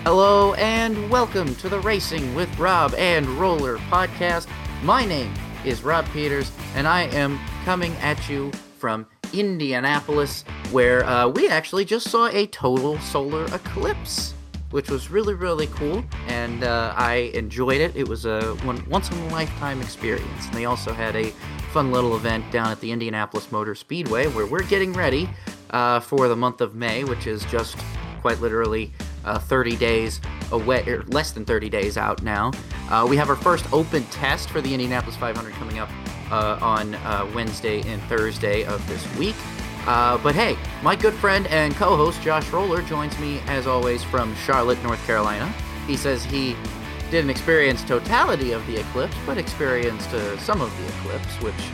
Hello and welcome to the Racing with Rob and Roller podcast. My name is Rob Peters and I am coming at you from Indianapolis, where we actually just saw a total solar eclipse, which was really cool, and I enjoyed it. It was a once-in-a-lifetime experience. And they also had a fun little event down at the Indianapolis Motor Speedway where we're getting ready for the month of May, which is just quite literally 30 days away, or less than 30 days out now. We have our first open test for the Indianapolis 500 coming up on Wednesday and Thursday of this week. But hey, my good friend and co-host Josh Roller joins me as always from Charlotte, North Carolina. He says he didn't experience totality of the eclipse, but experienced some of the eclipse, which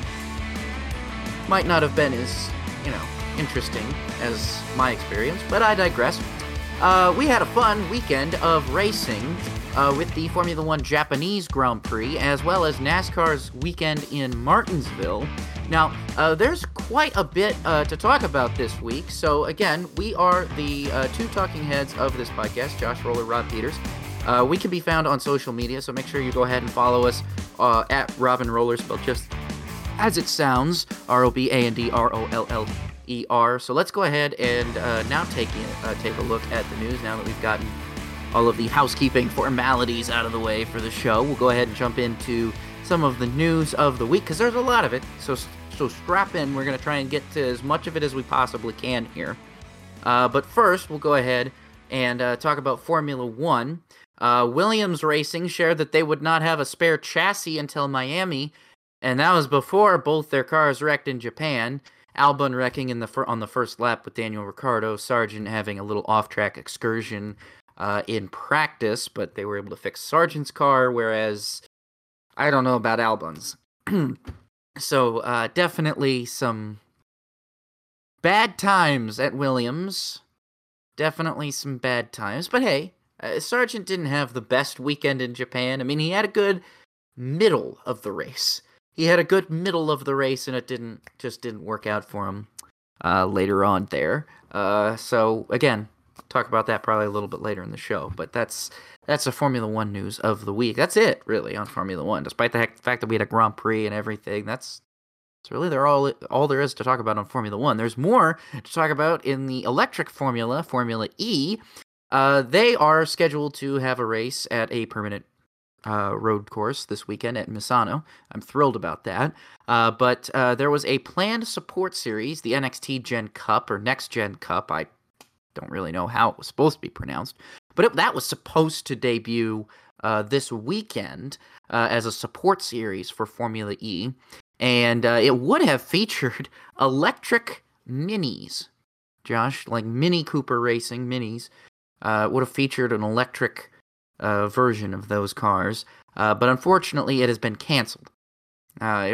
might not have been as, interesting as my experience, but I digress. We had a fun weekend of racing with the Formula One Japanese Grand Prix, as well as NASCAR's weekend in Martinsville. Now, there's quite a bit to talk about this week, so again, we are the two talking heads of this podcast, Josh Roller, Rob Peters. We can be found on social media, so make sure you go ahead and follow us at Rob and Roller, spelled just as it sounds, ROBANDROLLER. So let's go ahead and now take a look at the news. Now that we've gotten all of the housekeeping formalities out of the way for the show, we'll go ahead and jump into some of the news of the week, because there's a lot of it. So strap in. We're going to try and get to as much of it as we possibly can here. But first, we'll go ahead and talk about Formula One. Williams Racing shared that they would not have a spare chassis until Miami, and that was before both their cars wrecked in Japan. Albon wrecking on the first lap with Daniel Ricciardo, Sargent having a little off-track excursion in practice, but they were able to fix Sargent's car, whereas I don't know about Albon's. So definitely some bad times at Williams. Definitely some bad times, but hey, Sargent didn't have the best weekend in Japan. I mean, he had a good middle of the race. And it didn't work out for him later on there. So again, talk about that probably a little bit later in the show. But that's the Formula One news of the week. That's it, really, on Formula One. Despite the fact that we had a Grand Prix and everything, that's really all there is to talk about on Formula One. There's more to talk about in the electric Formula E. They are scheduled to have a race at a permanent road course this weekend at Misano. I'm thrilled about that. But there was a planned support series, the NXT Gen Cup, or Next Gen Cup. I don't really know how it was supposed to be pronounced. But that was supposed to debut this weekend as a support series for Formula E. And it would have featured electric minis. Josh, like Mini Cooper Racing minis, would have featured an electric version of those cars, but unfortunately, it has been canceled. I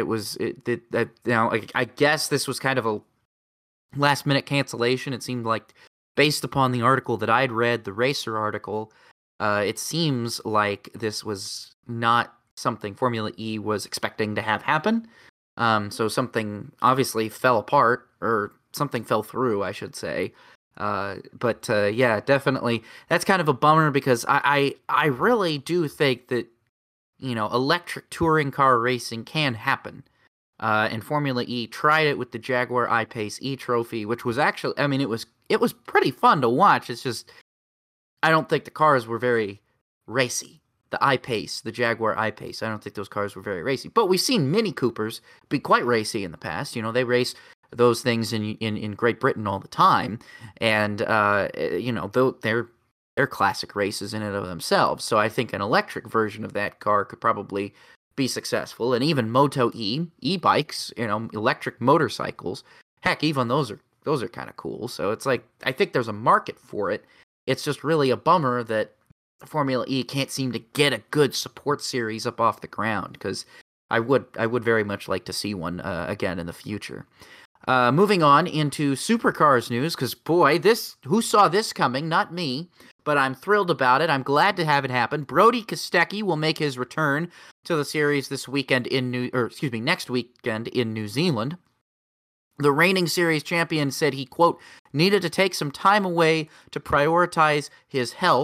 guess this was kind of a last-minute cancellation. It seemed like, based upon the article that I'd read, the Racer article, it seems like this was not something Formula E was expecting to have happen. So something obviously fell apart, or something fell through, I should say. But yeah, definitely, that's kind of a bummer, because I really do think that, electric touring car racing can happen. And Formula E tried it with the Jaguar I-Pace E-Trophy, which was actually, it was pretty fun to watch. It's just, I don't think the cars were very racy. The I-Pace, the Jaguar I-Pace, I don't think those cars were very racy. But we've seen Mini Coopers be quite racy in the past. They race those things in Great Britain all the time, and they're classic races in and of themselves. So I think an electric version of that car could probably be successful. And even Moto e-bikes, electric motorcycles, heck, even those are kind of cool. So it's like, I think there's a market for it. It's just really a bummer that Formula E can't seem to get a good support series up off the ground, because I would very much like to see one again in the future. Moving on into Supercars news, because boy, who saw this coming? Not me, but I'm thrilled about it. I'm glad to have it happen. Brody Kostecki will make his return to the series next weekend in New Zealand. The reigning series champion said he, quote, needed to take some time away to prioritize his health.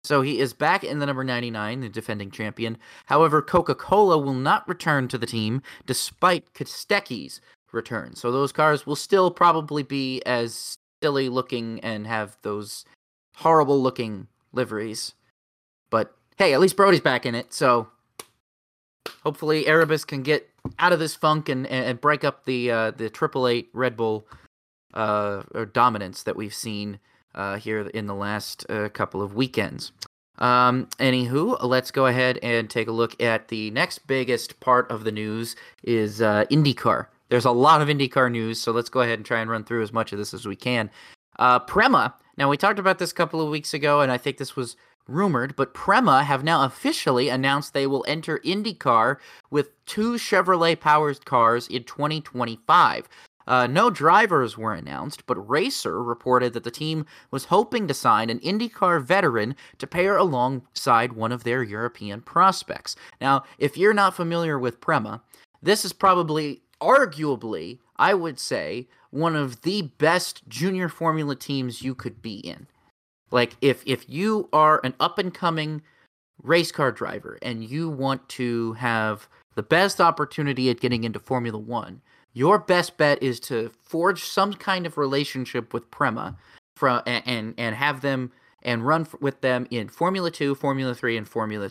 So he is back in the number 99, the defending champion. However, Coca-Cola will not return to the team despite Kostecki's return. So those cars will still probably be as silly looking and have those horrible looking liveries. But hey, at least Brody's back in it. So hopefully Erebus can get out of this funk and break up the 888 Red Bull dominance that we've seen here in the last couple of weekends. Anywho, let's go ahead and take a look at the next biggest part of the news is IndyCar. There's a lot of IndyCar news, so let's go ahead and try and run through as much of this as we can. Prema, now we talked about this a couple of weeks ago, and I think this was rumored, but Prema have now officially announced they will enter IndyCar with 2 Chevrolet-powered cars in 2025. No drivers were announced, but Racer reported that the team was hoping to sign an IndyCar veteran to pair alongside one of their European prospects. Now, if you're not familiar with Prema, this is probably, arguably, I would say, one of the best junior formula teams you could be in. Like, if you are an up-and-coming race car driver and you want to have the best opportunity at getting into Formula One, your best bet is to forge some kind of relationship with Prema and have them and run with them in Formula 2, Formula 3, and Formula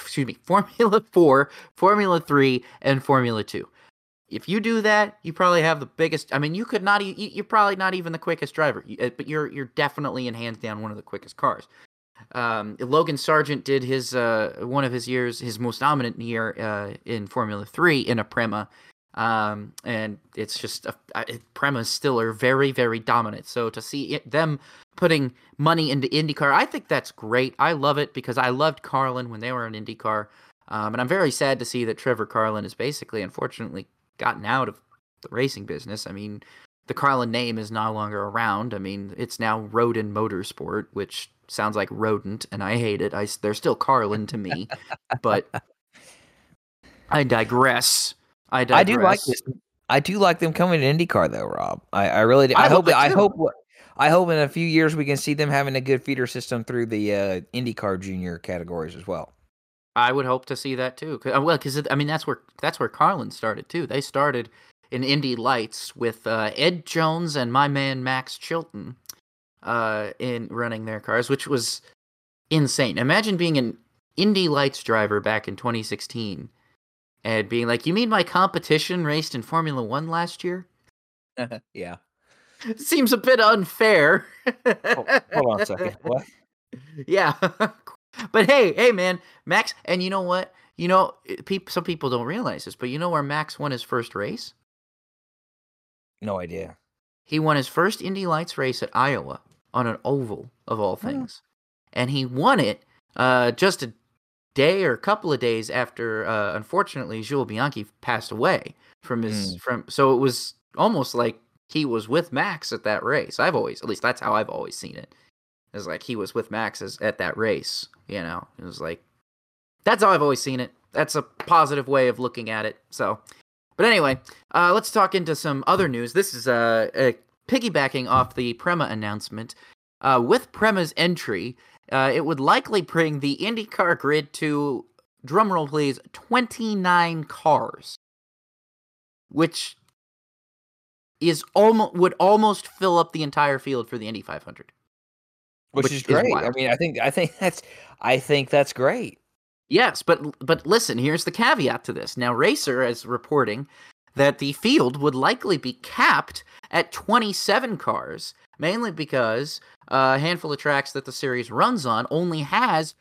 4, Formula 3, and Formula 2. If you do that, you probably have the biggest. I mean, you could not. You're probably not even the quickest driver, but you're definitely in hands down one of the quickest cars. Logan Sargent did his one of his years, his most dominant year in Formula 3 in a Prema, and it's just Premas still are very, very dominant. So to see them putting money into IndyCar, I think that's great. I love it because I loved Carlin when they were in IndyCar, and I'm very sad to see that Trevor Carlin is basically, unfortunately, gotten out of the racing business. I mean, the Carlin name is no longer around. I mean, it's now Rodin Motorsport, which sounds like rodent, and I hate it. They're still Carlin to me, but I digress. I do like this. I do like them coming to IndyCar, though, Rob. I really do. I hope in a few years we can see them having a good feeder system through the IndyCar junior categories as well. I would hope to see that too. Because I mean that's where Carlin started too. They started in Indy Lights with Ed Jones and my man Max Chilton in running their cars, which was insane. Imagine being an Indy Lights driver back in 2016 and being like, "You mean my competition raced in Formula 1 last year?" Yeah. Seems a bit unfair. Hold on a second. What? Yeah. But hey, man, Max, and you know what? You know, some people don't realize this, but you know where Max won his first race? No idea. He won his first Indy Lights race at Iowa on an oval, of all things. And he won it just a day or a couple of days after, unfortunately, Jules Bianchi passed away from his so it was almost like he was with Max at that race. At least that's how I've always seen it. It was like he was with Max at that race, you know. It was like, that's how I've always seen it. That's a positive way of looking at it. So, but anyway, let's talk into some other news. This is piggybacking off the Prema announcement. With Prema's entry, it would likely bring the IndyCar grid to, drumroll please, 29 cars, which would almost fill up the entire field for the Indy 500. Which is great. I mean, I think that's great. Yes, but listen, here's the caveat to this. Now, Racer is reporting that the field would likely be capped at 27 cars, mainly because a handful of tracks that the series runs on only have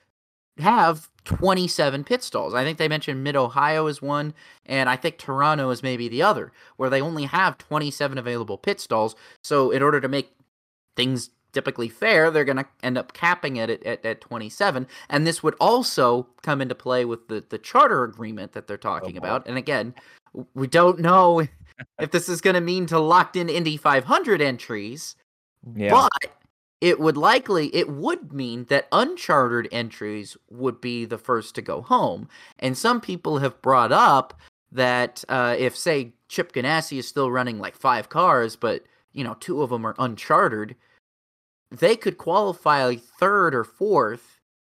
27 pit stalls. I think they mentioned Mid-Ohio is one, and I think Toronto is maybe the other, where they only have 27 available pit stalls. So in order to make things typically fair, they're going to end up capping it at 27, and this would also come into play with the charter agreement that they're talking about. And again, we don't know if this is going to mean to locked in Indy 500 entries, but it would mean that unchartered entries would be the first to go home. And some people have brought up that if, say, Chip Ganassi is still running like 5 cars, but 2 of them are unchartered, they could qualify like 3rd or 4th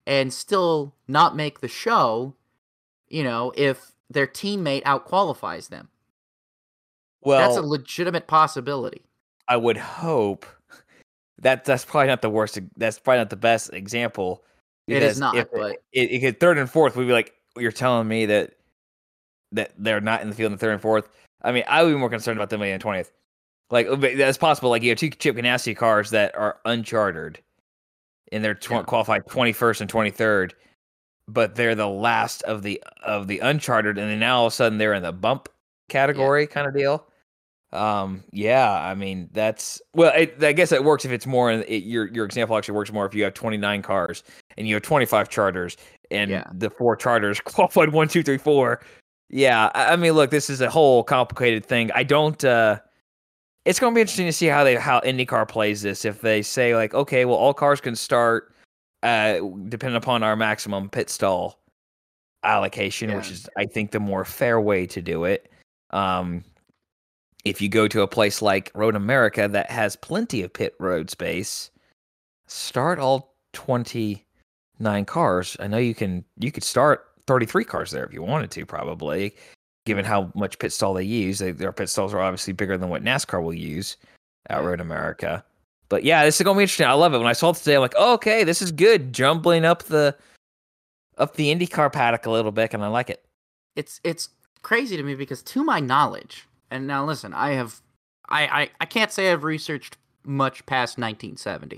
and still not make the show, if their teammate outqualifies them. That's a legitimate possibility. I would hope that's probably not the worst. That's probably not the best example. It is not, but it could third and fourth, we'd be like, you're telling me that they're not in the field in the third and fourth. I mean, I would be more concerned about them being in 20th. Like, that's possible. Like, you have two Chip Ganassi cars that are unchartered, and they're qualified 21st and 23rd, but they're the last of the unchartered, and then now all of a sudden they're in the bump category kind of deal. I mean, that's I guess it works if it's more. Your example actually works more if you have 29 cars and you have 25 charters, and the 4 charters qualified 1, 2, 3, 4. Yeah, I mean, look, this is a whole complicated thing. I don't. It's going to be interesting to see how IndyCar plays this. If they say like, okay, well, all cars can start, depending upon our maximum pit stall allocation, which is, I think, the more fair way to do it. If you go to a place like Road America that has plenty of pit road space, start all 29 cars. I know you could start 33 cars there if you wanted to, probably, given how much pit stall they use. Their pit stalls are obviously bigger than what NASCAR will use at Road America. But yeah, this is going to be interesting. I love it. When I saw it today, I'm like, oh, okay, this is good. Jumbling up the IndyCar paddock a little bit, and I like it. It's crazy to me because, to my knowledge, and now listen, I can't say I've researched much past 1970.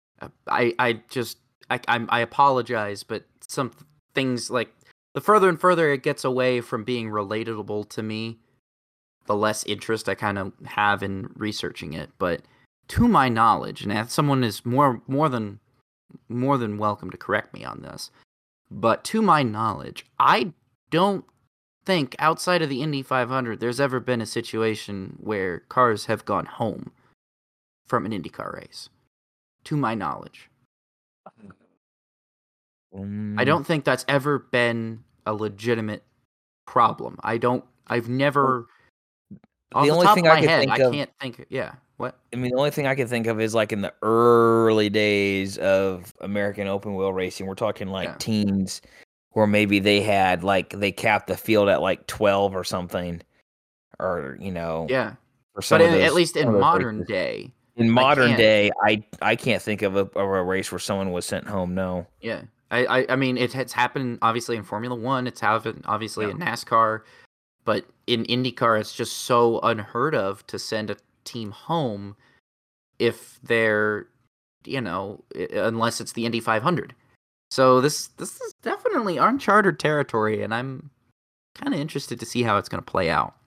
I apologize, but some things, like, the further and further it gets away from being relatable to me, the less interest I kind of have in researching it. But to my knowledge, and someone is more than welcome to correct me on this, but to my knowledge, I don't think outside of the Indy 500 there's ever been a situation where cars have gone home from an IndyCar race. To my knowledge. I don't think that's ever been a legitimate problem. I've never. Off the only thing I can't think. Yeah, what? I mean, the only thing I can think of is like in the early days of American open wheel racing. We're talking like teens, where maybe they had they capped the field at like 12 or something, or Yeah. But at least in modern day. In modern day, I can't think of a race where someone was sent home. No. Yeah. I mean, it's happened obviously in Formula One. It's happened obviously in NASCAR, but in IndyCar, it's just so unheard of to send a team home if they're, unless it's the Indy 500. So this is definitely uncharted territory, and I'm kind of interested to see how it's going to play out.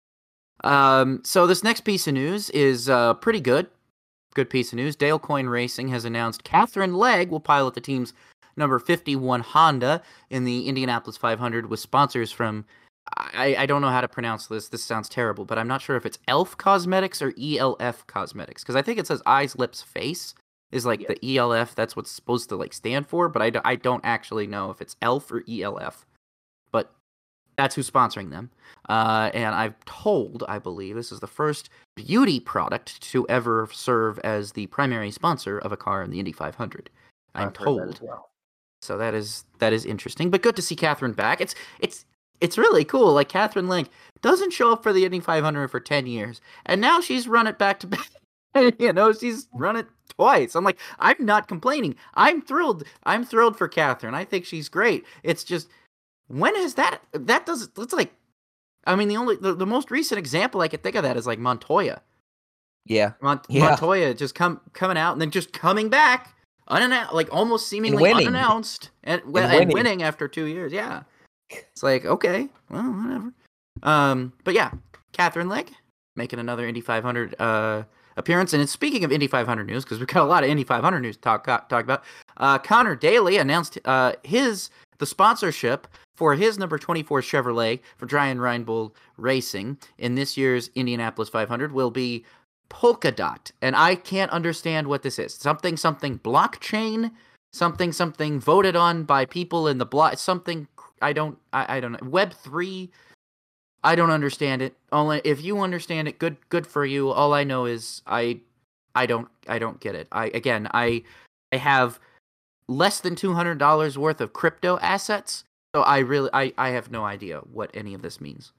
So this next piece of news is pretty good. Good piece of news. Dale Coyne Racing has announced Katherine Legge will pilot the team's number 51 Honda in the Indianapolis 500 with sponsors from, I don't know how to pronounce this. This sounds terrible, but I'm not sure if it's ELF Cosmetics or ELF Cosmetics, because I think it says Eyes, Lips, Face is like the ELF. That's what's supposed to stand for, but I don't actually know if it's ELF or ELF. But that's who's sponsoring them. And I believe this is the first beauty product to ever serve as the primary sponsor of a car in the Indy 500. I'm told. So that is interesting, but good to see Katherine back. It's really cool. Like, Katherine Legge doesn't show up for the Indy 500 for 10 years, and now she's run it back to back. She's run it twice. I'm like, I'm not complaining. I'm thrilled. I'm thrilled for Katherine. I think she's great. It's just, when is that? It's like, I mean, the most recent example I could think of that is like Montoya. Yeah. Montoya just coming out and then just coming back. Unannounced, like almost seemingly unannounced, and winning after 2 years. Yeah, it's like, okay, well, whatever. But yeah, Katherine Legge making another Indy 500 appearance. And speaking of Indy 500 news, because we've got a lot of Indy 500 news to talk about. Connor Daly announced the sponsorship for his number 24 Chevrolet for Brian Reinbold Racing in this year's Indianapolis 500 will be Polka Dot, and I can't understand what this is. Something blockchain, something voted on by people in the block. Something I don't know. Web3. I don't understand it. Only if you understand it, good for you. All I know is I don't get it. I have less than $200 worth of crypto assets. So I have no idea what any of this means.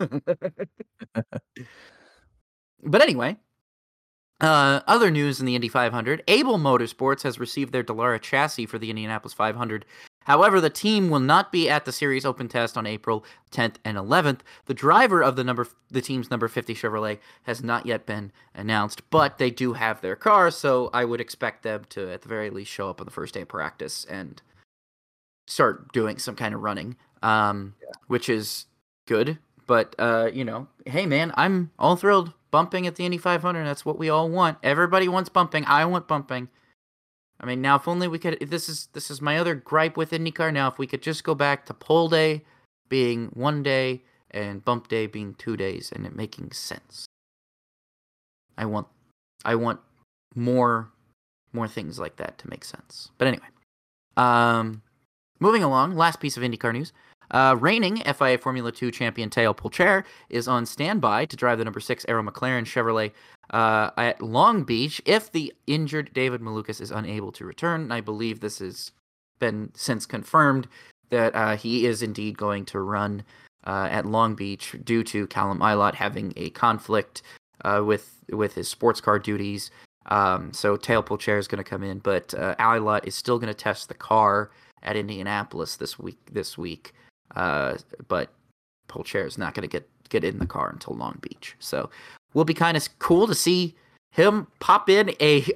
But anyway, other news in the Indy 500, Able Motorsports has received their Dallara chassis for the Indianapolis 500. However, the team will not be at the series open test on April 10th and 11th. The driver of the team's number 50 Chevrolet has not yet been announced, but they do have their car, so I would expect them to, at the very least, show up on the first day of practice and start doing some kind of running, which is good. But, hey, man, I'm all thrilled. Bumping at the Indy 500, that's what we all want. Everybody wants bumping. I want bumping. I mean, now if only we could. This is my other gripe with IndyCar. Now, if we could just go back to pole day being 1 day and bump day being 2 days, and it making sense. I want more things like that to make sense. But anyway, moving along. Last piece of IndyCar news. Reigning FIA Formula 2 champion Théo Pourchaire is on standby to drive the number 6 Arrow McLaren Chevrolet at Long Beach if the injured David Malukas is unable to return. I believe this has been since confirmed that he is indeed going to run at Long Beach due to Callum Ilott having a conflict with his sports car duties. So Théo Pourchaire is going to come in, but Ilott is still going to test the car at Indianapolis this week. But Pourchaire is not going to get in the car until Long Beach. So will be kind of cool to see him pop in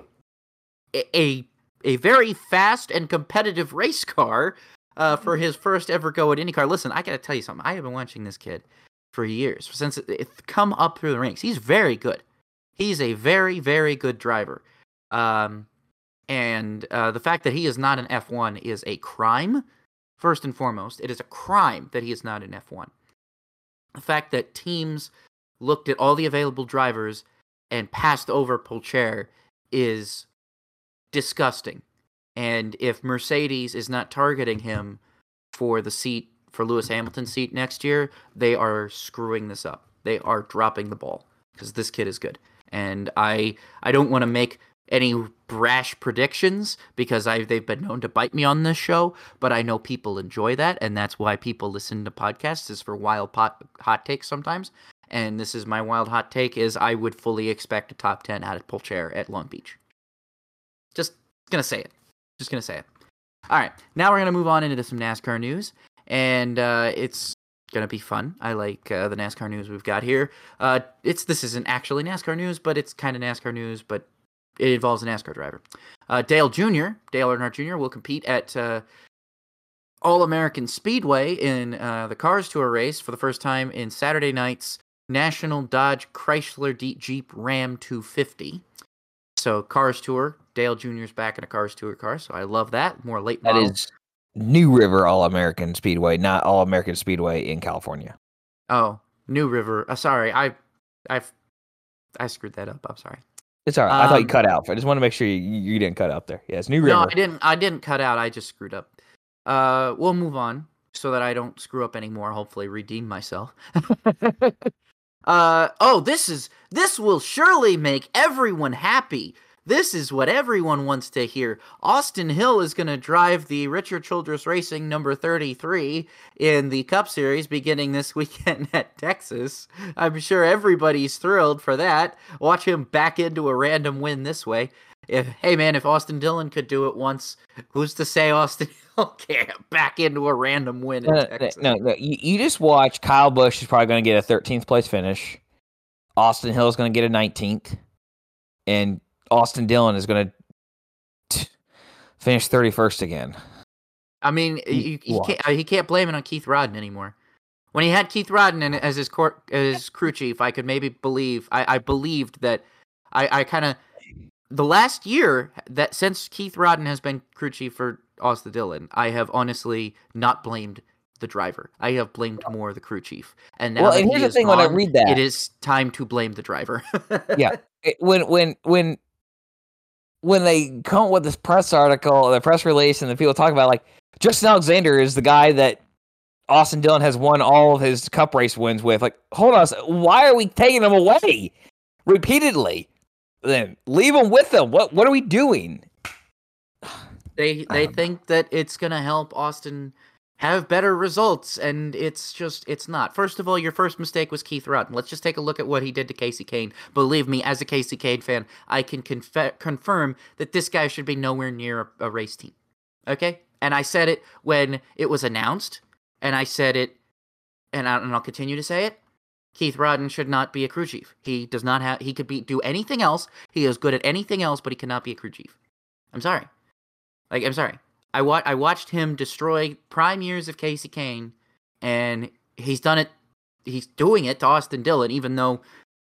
a very fast and competitive race car for his first ever go at IndyCar. Listen, I got to tell you something. I have been watching this kid for years, since it's come up through the ranks. He's very good. He's a very, very good driver. And the fact that he is not an F1 is a crime. First and foremost, it is a crime that he is not in F1. The fact that teams looked at all the available drivers and passed over Pourchaire is disgusting. And if Mercedes is not targeting him for the seat, for Lewis Hamilton's seat next year, they are screwing this up. They are dropping the ball because this kid is good. And I don't want to make any brash predictions because they've been known to bite me on this show, but I know people enjoy that, and that's why people listen to podcasts, is for wild hot takes sometimes. And this is my wild hot take: is I would fully expect a top 10 out of Pourchaire at Long Beach. Just gonna say it. All right, now we're gonna move on into some NASCAR news, and it's gonna be fun. I like the NASCAR news we've got here. This isn't actually NASCAR news, but it's kind of NASCAR news, but it involves a NASCAR driver. Dale Earnhardt Jr. will compete at All-American Speedway in the Cars Tour race for the first time in Saturday night's National Dodge Chrysler Jeep Ram 250. So Cars Tour, Dale Jr.'s back in a Cars Tour car, so I love that. More late model. That is New River All-American Speedway, not All-American Speedway in California. Oh, New River. Sorry, I screwed that up. I'm sorry. It's all right. I thought you cut out. I just want to make sure you didn't cut out there. Yeah, it's New River. No, I didn't cut out. I just screwed up. We'll move on so that I don't screw up anymore. Hopefully, redeem myself. This will surely make everyone happy. This is what everyone wants to hear. Austin Hill is going to drive the Richard Childress Racing number 33 in the Cup Series beginning this weekend at Texas. I'm sure everybody's thrilled for that. Watch him back into a random win this way. If Austin Dillon could do it once, who's to say Austin Hill can't back into a random win in Texas? No. You just watch. Kyle Busch is probably going to get a 13th place finish. Austin Hill is going to get a 19th. And Austin Dillon is going to finish 31st again. I mean, he can't blame it on Keith Rodden anymore. When he had Keith Rodden as his crew chief, I could maybe believe. I believed that. I kind of the last year that since Keith Rodden has been crew chief for Austin Dillon, I have honestly not blamed the driver. I have blamed more the crew chief. And now and here's the thing: when I read that, it is time to blame the driver. Yeah, when they come up with this press article, the press release, and the people talk about, like, Justin Alexander is the guy that Austin Dillon has won all of his Cup race wins with. Like, hold on, why are we taking him away repeatedly? Then leave him with them. What are we doing? They think that it's gonna help Austin have better results, and it's not. First of all, your first mistake was Keith Rudd. Let's just take a look at what he did to Casey Kane. Believe me, as a Casey Kane fan, I can confirm that this guy should be nowhere near a race team. Okay? And I said it when it was announced, and I said it, and I'll continue to say it. Keith Rodden should not be a crew chief. He does not have. He could do anything else. He is good at anything else, but he cannot be a crew chief. I'm sorry. I'm sorry. I watched him destroy prime years of Casey Kane, and he's done it. He's doing it to Austin Dillon, even though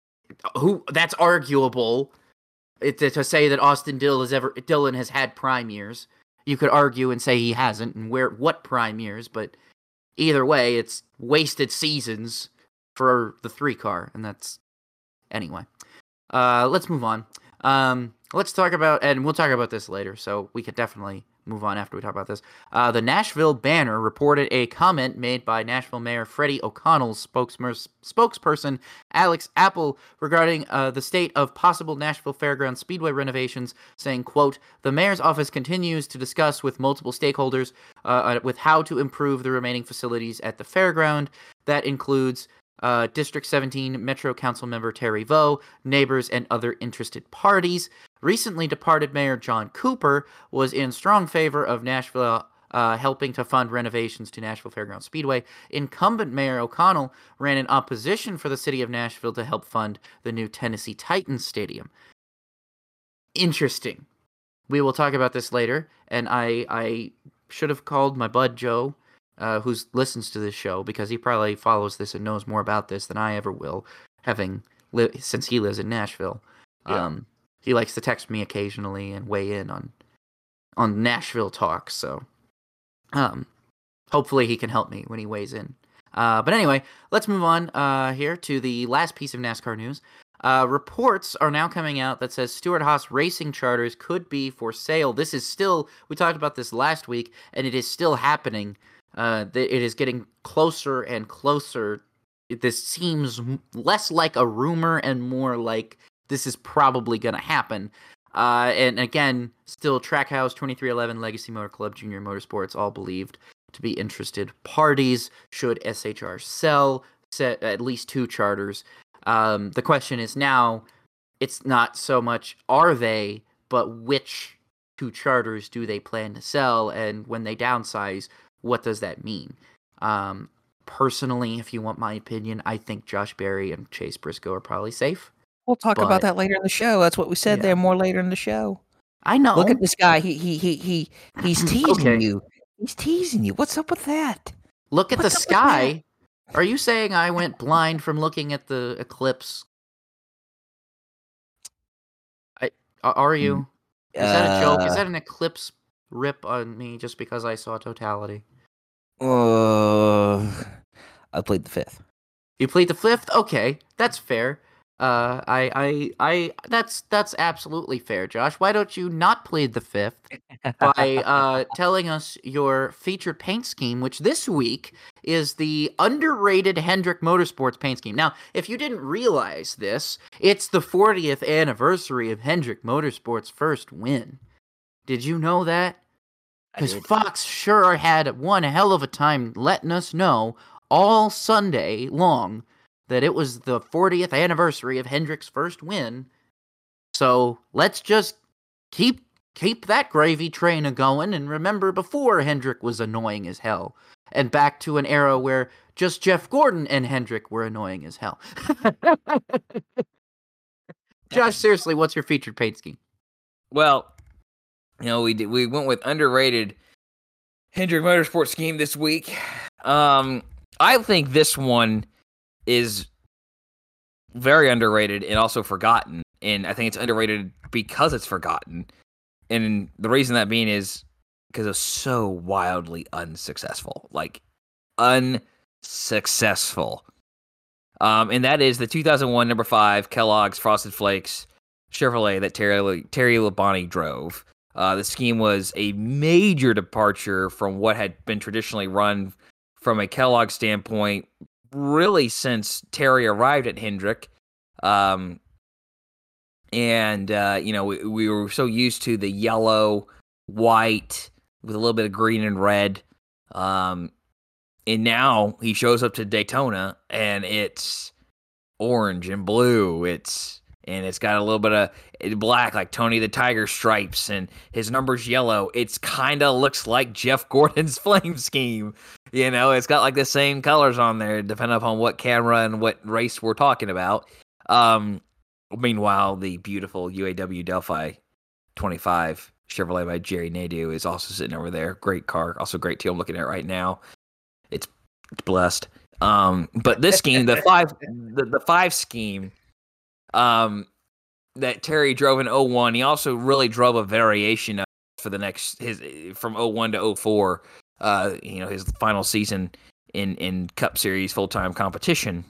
that's arguable. To say that Austin Dillon has had prime years, you could argue and say he hasn't, and what prime years, but either way, it's wasted seasons for the 3-car, and that's anyway. Let's move on. Let's talk about, and we'll talk about this later, so we could definitely move on after we talk about this. The Nashville Banner reported a comment made by Nashville Mayor Freddie O'Connell's spokesperson Alex Apple regarding the state of possible Nashville Fairgrounds Speedway renovations, saying, quote, "The mayor's office continues to discuss with multiple stakeholders with how to improve the remaining facilities at the fairground. That includes District 17 Metro Council member Terry Vo, neighbors, and other interested parties. Recently departed Mayor John Cooper was in strong favor of Nashville helping to fund renovations to Nashville Fairgrounds Speedway. Incumbent Mayor O'Connell ran in opposition for the city of Nashville to help fund the new Tennessee Titans Stadium." Interesting. We will talk about this later, and I should have called my bud Joe, who listens to this show, because he probably follows this and knows more about this than I ever will, since he lives in Nashville. Yeah. He likes to text me occasionally and weigh in on Nashville talk, so hopefully he can help me when he weighs in. But anyway, let's move on here to the last piece of NASCAR news. Reports are now coming out that says Stewart-Haas racing charters could be for sale. This is still, we talked about this last week, and it is still happening. It is getting closer and closer. This seems less like a rumor and more like this is probably going to happen. And again, still Trackhouse, 2311, Legacy Motor Club, Junior Motorsports, all believed to be interested parties should SHR sell at least 2 charters. The question is now, it's not so much are they, but which 2 charters do they plan to sell? And when they downsize, what does that mean? Personally, if you want my opinion, I think Josh Berry and Chase Briscoe are probably safe. We'll talk about that later in the show. That's what we said there, more later in the show. I know. Look at this guy. He's teasing you. He's teasing you. What's up with that? Look at the sky. Are you saying I went blind from looking at the eclipse? Are you? Is that a joke? Is that an eclipse rip on me just because I saw totality? I played the 5th. You played the 5th? Okay, that's fair. That's absolutely fair, Josh. Why don't you not plead the 5th by telling us your featured paint scheme, which this week is the underrated Hendrick Motorsports paint scheme. Now, if you didn't realize this, it's the 40th anniversary of Hendrick Motorsports' first win. Did you know that? Because Fox sure had one hell of a time letting us know all Sunday long that it was the 40th anniversary of Hendrick's first win. So let's just keep that gravy train a-going, and remember before Hendrick was annoying as hell, and back to an era where just Jeff Gordon and Hendrick were annoying as hell. Josh, seriously, what's your featured paint scheme? Well, we went with underrated Hendrick Motorsports scheme this week. I think this one is very underrated and also forgotten. And I think it's underrated because it's forgotten. And the reason that being is because it's so wildly unsuccessful. Like, unsuccessful. And that is the 2001 number 5 Kellogg's Frosted Flakes Chevrolet that Terry Labonte drove. The scheme was a major departure from what had been traditionally run from a Kellogg standpoint, really since Terry arrived at Hendrick. We were so used to the yellow white with a little bit of green and red. And now he shows up to Daytona and it's orange and blue. It's got a little bit of black, like Tony the Tiger stripes, and his number's yellow. It's kind of looks like Jeff Gordon's flame scheme. It's got like the same colors on there, depending upon what camera and what race we're talking about. Meanwhile, the beautiful UAW Delphi 25 Chevrolet by Jerry Nadeau is also sitting over there. Great car, also great too. I'm looking at it right now. It's blessed. But this scheme, the five scheme, that Terry drove in 01, he also really drove a variation of for the next from 01 to 04. His final season in Cup Series full-time competition.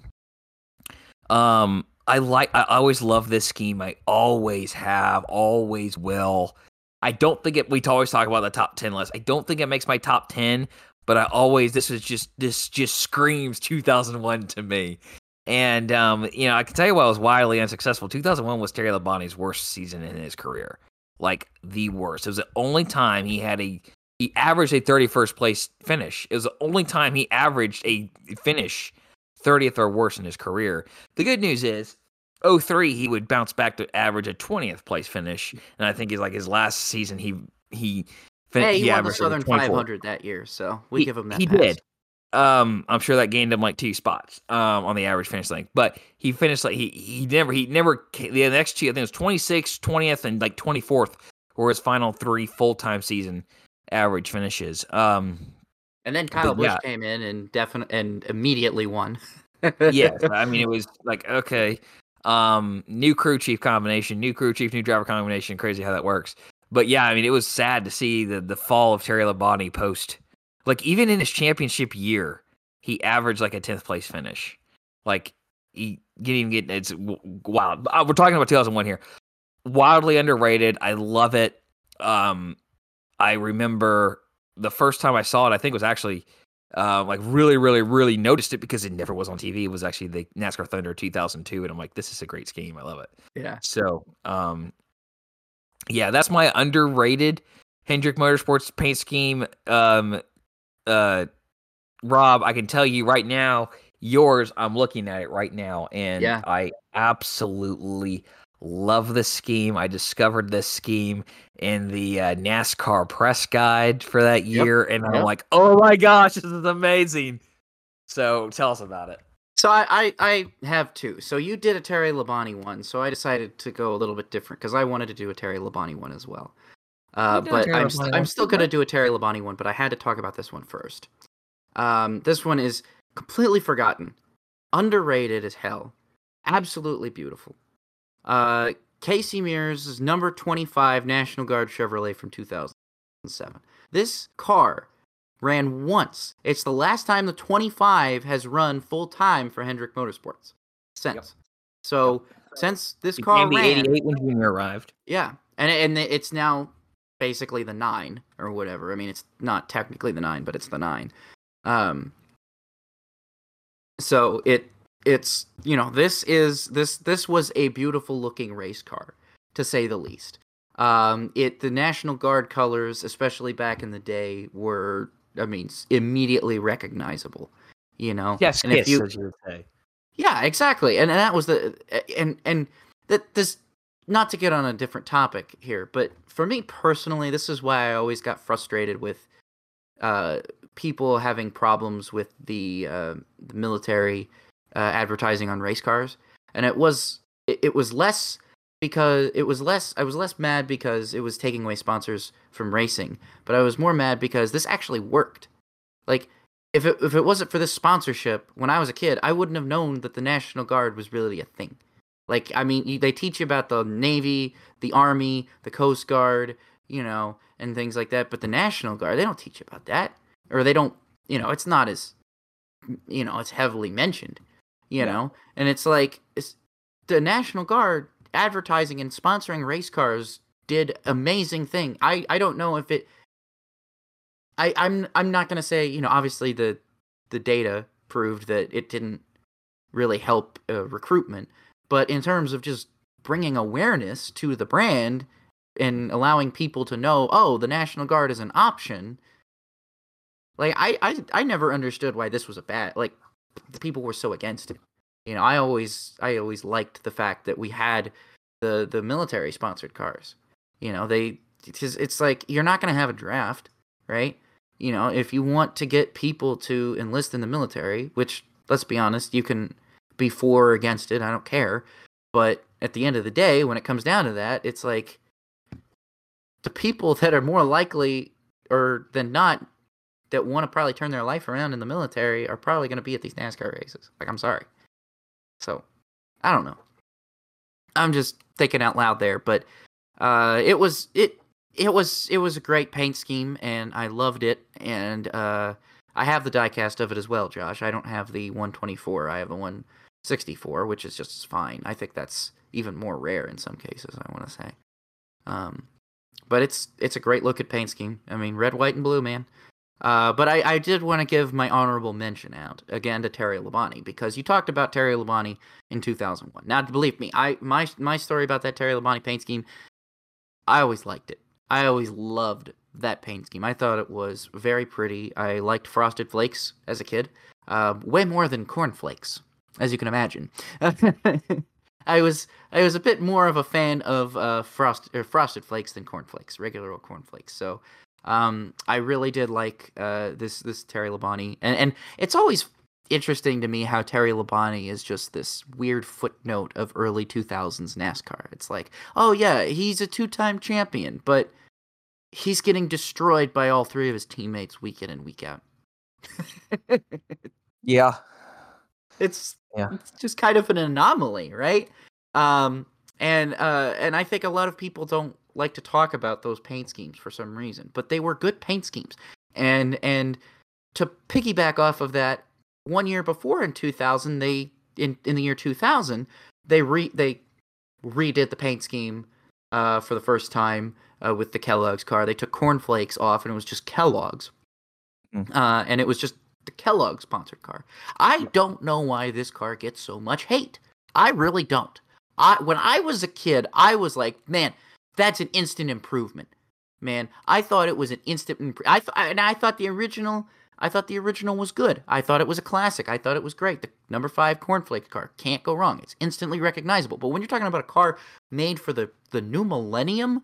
I always love this scheme. I always have, always will. I don't think we always talk about the top 10 list. I don't think it makes my top 10, but this just screams 2001 to me. And, I can tell you why it was wildly unsuccessful. 2001 was Terry Labonte's worst season in his career. Like, the worst. It was the only time he averaged a 31st place finish. It was the only time he averaged a finish 30th or worse in his career. The good news is, 03 he would bounce back to average a 20th place finish, and I think his last season he won the Southern 500 that year, so we give him that. He pass. Did. I'm sure that gained him like 2 spots on the average finish length, but he finished like he never the next two, I think it was 26th, 20th, and like 24th were his final 3 full-time season average finishes. And then Kyle Busch came in and immediately won. Yes, I mean it was like, okay, new crew chief combination, new crew chief, new driver combination. Crazy how that works. But yeah, I mean it was sad to see the fall of Terry Labonte post. Like even in his championship year, he averaged like a 10th place finish. Like he didn't even get it's wild. We're talking about 2001 here. Wildly underrated. I love it. I remember the first time I saw it, I think was actually like really, really, really noticed it because it never was on TV. It was actually the NASCAR Thunder 2002, and I'm like, this is a great scheme. I love it. Yeah. So, yeah, that's my underrated Hendrick Motorsports paint scheme. Rob, I can tell you right now, yours, I'm looking at it right now, and yeah. I absolutely love this scheme. I discovered this scheme in the NASCAR press guide for that year, and I'm like, oh my gosh, this is amazing. So tell us about it. So I have 2. So you did a Terry Labonte one, so I decided to go a little bit different because I wanted to do a Terry Labonte one as well. But I'm still going to do a Terry Labonte one, but I had to talk about this one first. This one is completely forgotten, underrated as hell, absolutely beautiful. Casey Mears' number 25 National Guard Chevrolet from 2007. This car ran once. It's the last time the 25 has run full time for Hendrick Motorsports since. Yep. So since this car ran, the 88 when Junior arrived. Yeah, and it's now basically the 9 or whatever. I mean, it's not technically the 9, but it's the 9. So it's this was a beautiful looking race car, to say the least. The National Guard colors, especially back in the day, were, I mean, immediately recognizable. Yes, and as you would say. Yeah, exactly, and that was this. Not to get on a different topic here, but for me personally, this is why I always got frustrated with people having problems with the military advertising on race cars, and it was less because I was less mad because it was taking away sponsors from racing, but I was more mad because this actually worked. Like if it wasn't for this sponsorship when I was a kid, I wouldn't have known that the National Guard was really a thing. Like, I mean, they teach you about the Navy, the Army, the Coast Guard, and things like that. But the National Guard, they don't teach you about that. Or they don't, it's not as, it's heavily mentioned, know. And it's like, the National Guard advertising and sponsoring race cars did amazing thing. I don't know if it, I'm not going to say, obviously the data proved that it didn't really help recruitment. But in terms of just bringing awareness to the brand, allowing people to know, oh, the National Guard is an option. Like I never understood why this was a bad, like, the people were so against it. I always liked the fact that we had the military sponsored cars. It's like, you're not going to have a draft, right? If you want to get people to enlist in the military, which, let's be honest, you can be for or against it, I don't care. But at the end of the day, when it comes down to that, it's like, the people that are more likely or than not that want to probably turn their life around in the military are probably going to be at these NASCAR races. Like, I'm sorry. So, I don't know. I'm just thinking out loud there, but it was a great paint scheme, and I loved it. And I have the diecast of it as well, Josh. I don't have the 124. I have the 164, which is just as fine. I think that's even more rare in some cases, I want to say. But it's a great looking paint scheme. I mean, red, white, and blue, man. But I did want to give my honorable mention out again to Terry Labonte, because you talked about Terry Labonte in 2001. Now, believe me, my story about that Terry Labonte paint scheme, I always liked it. I always loved that paint scheme. I thought it was very pretty. I liked Frosted Flakes as a kid, way more than Corn Flakes, as you can imagine. I was a bit more of a fan of Frosted Flakes than Corn Flakes, regular old Corn Flakes. So I really did like this Terry Labonte, and it's always interesting to me how Terry Labonte is just this weird footnote of early 2000s NASCAR. It's like, oh yeah, he's a 2-time champion, but he's getting destroyed by all 3 of his teammates week in and week out. Yeah. It's just kind of an anomaly, right? And I think a lot of people don't like to talk about those paint schemes for some reason, but they were good paint schemes. And to piggyback off of that, 1 year before in 2000, in the year 2000, they redid the paint scheme for the first time with the Kellogg's car. They took Corn Flakes off, and it was just Kellogg's. And it was just the Kellogg sponsored car. I don't know why this car gets so much hate. I really don't. When I was a kid, I was like, man, that's an instant improvement. Man, I thought it was an instant improvement. I thought the original was good. I thought it was a classic. I thought it was great. The number 5 cornflake car, can't go wrong. It's instantly recognizable. But when you're talking about a car made for the new millennium,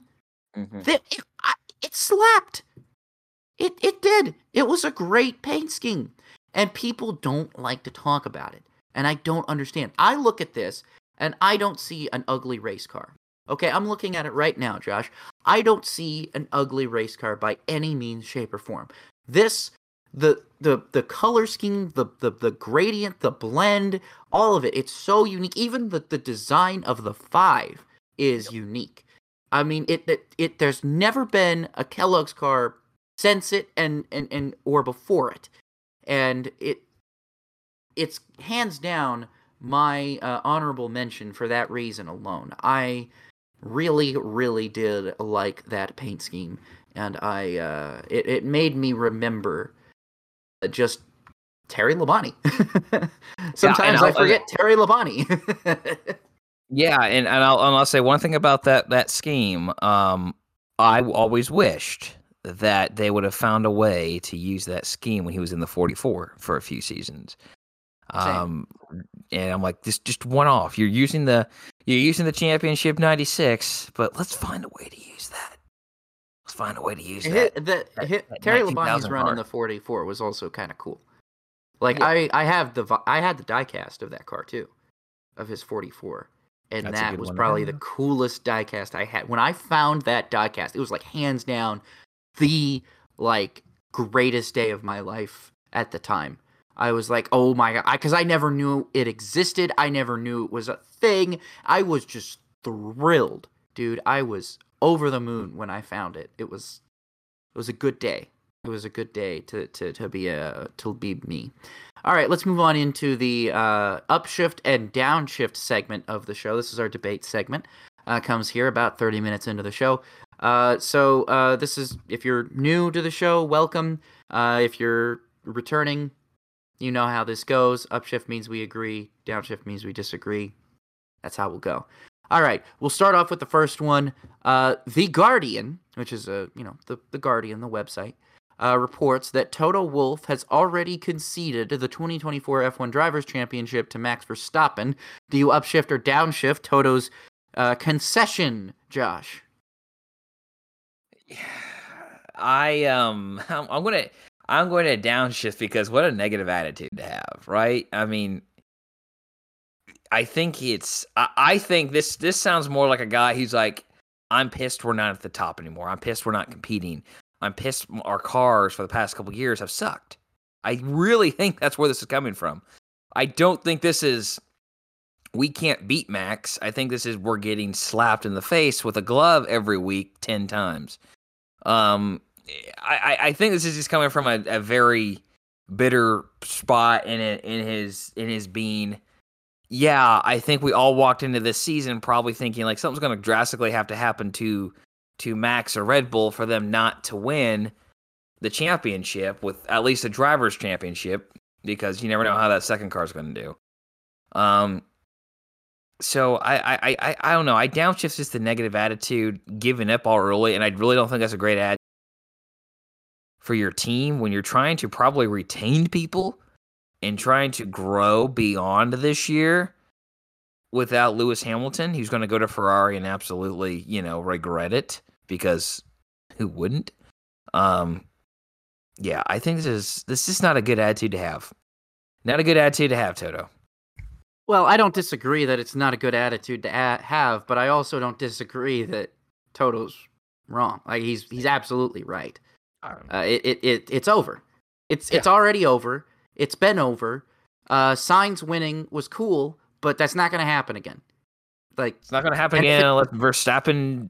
it slapped. It did. It was a great paint scheme. And people don't like to talk about it. And I don't understand. I look at this, and I don't see an ugly race car. Okay, I'm looking at it right now, Josh. I don't see an ugly race car by any means, shape, or form. This, the color scheme, the gradient, the blend, all of it, it's so unique. Even the design of the 5 is unique. I mean, there's never been a Kellogg's car since it and or before it. And it's hands down my honorable mention for that reason alone. I really, really did like that paint scheme, and it made me remember just Terry Labonte. Sometimes I forget Terry Labonte. Yeah, and I'll say one thing about that scheme. I always wished that they would have found a way to use that scheme when he was in the 44 for a few seasons. And I'm like, this just one off. You're using the championship 96, but let's find a way to use that. Let's find a way to use that. Terry Labonte's run in the 44 was also kind of cool. Like, yeah. I had the diecast of that car too, of his 44. And that was probably the coolest diecast I had. When I found that diecast, it was like hands down the greatest day of my life at the time. I was like, oh my God, because I never knew it existed. I never knew it was a thing. I was just thrilled, dude. I was over the moon when I found it. It was a good day. It was a good day to be me. All right, let's move on into the upshift and downshift segment of the show. This is our debate segment. Comes here about 30 minutes into the show. So this is, if you're new to the show, welcome. If you're returning, you know how this goes. Upshift means we agree. Downshift means we disagree. That's how we'll go. All right, we'll start off with the first one. The Guardian, which is the Guardian, the website, reports that Toto Wolff has already conceded the 2024 F1 Drivers' Championship to Max Verstappen. Do you upshift or downshift Toto's concession, Josh? I'm going to downshift because what a negative attitude to have, right? I mean, I think this sounds more like a guy who's like, I'm pissed we're not at the top anymore. I'm pissed we're not competing. I'm pissed our cars for the past couple of years have sucked. I really think that's where this is coming from. I don't think this is we can't beat Max. I think this is we're getting slapped in the face with a glove every week 10 times. I think this is just coming from a very bitter spot in his being. Yeah, I think we all walked into this season probably thinking like something's going to drastically have to happen to Max or Red Bull for them not to win the championship, with at least a driver's championship, because you never know how that second car is going to do. So I don't know. I downshift just the negative attitude, giving up all early, and I really don't think that's a great ad for your team when you're trying to probably retain people and trying to grow beyond this year without Lewis Hamilton, who's going to go to Ferrari and absolutely, regret it, because who wouldn't? Yeah, I think this is not a good attitude to have. Not a good attitude to have, Toto. Well, I don't disagree that it's not a good attitude to have, but I also don't disagree that Toto's wrong. Like he's absolutely right. It's over. It's already over. It's been over. Sainz winning was cool, but that's not going to happen again. Like it's not going to happen again unless Verstappen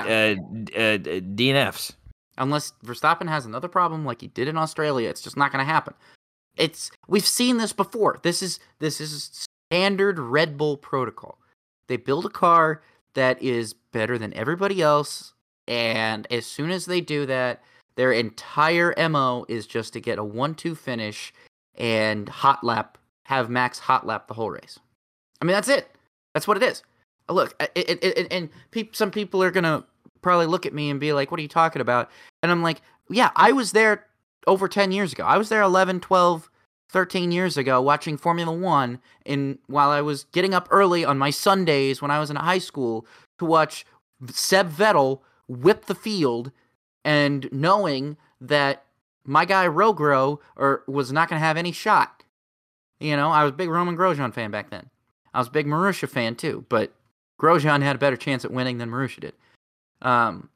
DNFs. Unless Verstappen has another problem like he did in Australia, it's just not going to happen. We've seen this before. This is standard Red Bull protocol. They build a car that is better than everybody else, and as soon as they do that, their entire MO is just to get a 1-2 finish and have Max hot lap the whole race. I mean, that's it. That's what it is. Look, some people are going to probably look at me and be like, what are you talking about? And I'm like, yeah, I was there over 10 years ago. I was there 11, 12, 13 years ago watching Formula One while I was getting up early on my Sundays when I was in high school to watch Seb Vettel whip the field, and knowing that my guy Rogro was not going to have any shot. I was a big Roman Grosjean fan back then. I was a big Marussia fan too, but Grosjean had a better chance at winning than Marussia did. And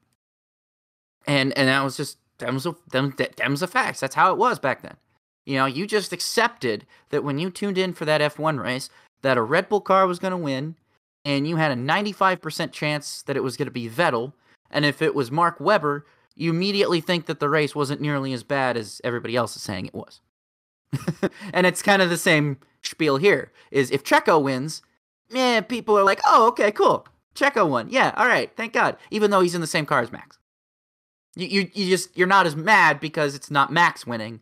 that was just them was the facts. That's how it was back then. You just accepted that when you tuned in for that F1 race, that a Red Bull car was going to win, and you had a 95% chance that it was going to be Vettel. And if it was Mark Webber, you immediately think that the race wasn't nearly as bad as everybody else is saying it was. And it's kind of the same spiel here, is if Checo wins, people are like, oh, okay, cool. Checo won. Yeah, all right, thank God. Even though he's in the same car as Max. You're not as mad because it's not Max winning,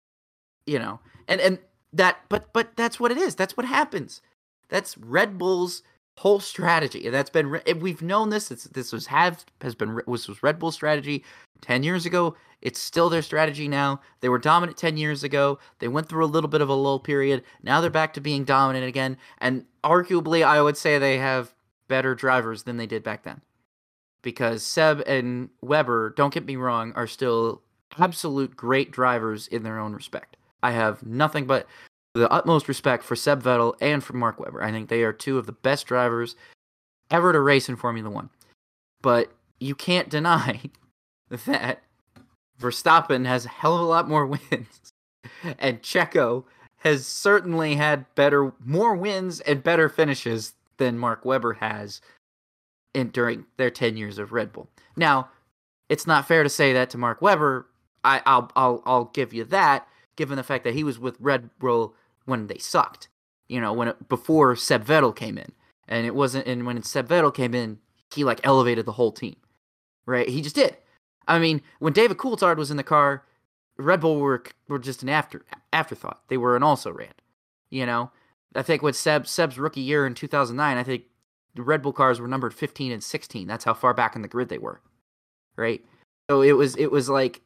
and that, but that's what it is. That's what happens. That's Red Bull's whole strategy, and that's been we've known this. This was Red Bull's strategy 10 years ago. It's still their strategy now. They were dominant 10 years ago. They went through a little bit of a lull period. Now they're back to being dominant again, and arguably, I would say they have better drivers than they did back then, because Seb and Webber, don't get me wrong, are still absolute great drivers in their own respect. I have nothing but the utmost respect for Seb Vettel and for Mark Webber. I think they are two of the best drivers ever to race in Formula One. But you can't deny that Verstappen has a hell of a lot more wins, and Checo has certainly had more wins and better finishes than Mark Webber has during their 10 years of Red Bull. Now, it's not fair to say that to Mark Webber. I'll give you that, given the fact that he was with Red Bull when they sucked, before Seb Vettel came in, and when Seb Vettel came in, he elevated the whole team, right? He just did. I mean, when David Coulthard was in the car, Red Bull were just an afterthought. They were an also ran, I think with Seb's rookie year in 2009, I think Red Bull cars were numbered 15 and 16. That's how far back in the grid they were, right? So it was like,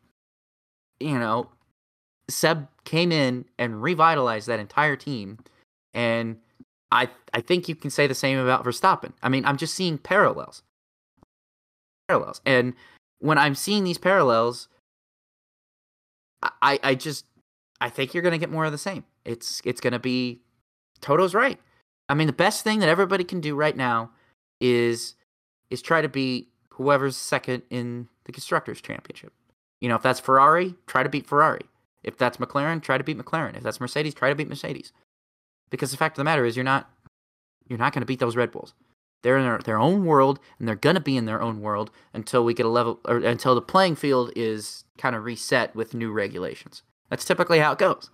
Seb came in and revitalized that entire team, and I think you can say the same about Verstappen. I mean, I'm just seeing parallels, and when I'm seeing these parallels, I think you're going to get more of the same. It's going to be Toto's right. I mean, the best thing that everybody can do right now is try to beat whoever's second in the Constructors' Championship. If that's Ferrari, try to beat Ferrari. If that's McLaren, try to beat McLaren. If that's Mercedes, try to beat Mercedes. Because the fact of the matter is, you're not going to beat those Red Bulls. They're in their own world, and they're going to be in their own world until we get a level, or until the playing field is kind of reset with new regulations. That's typically how it goes.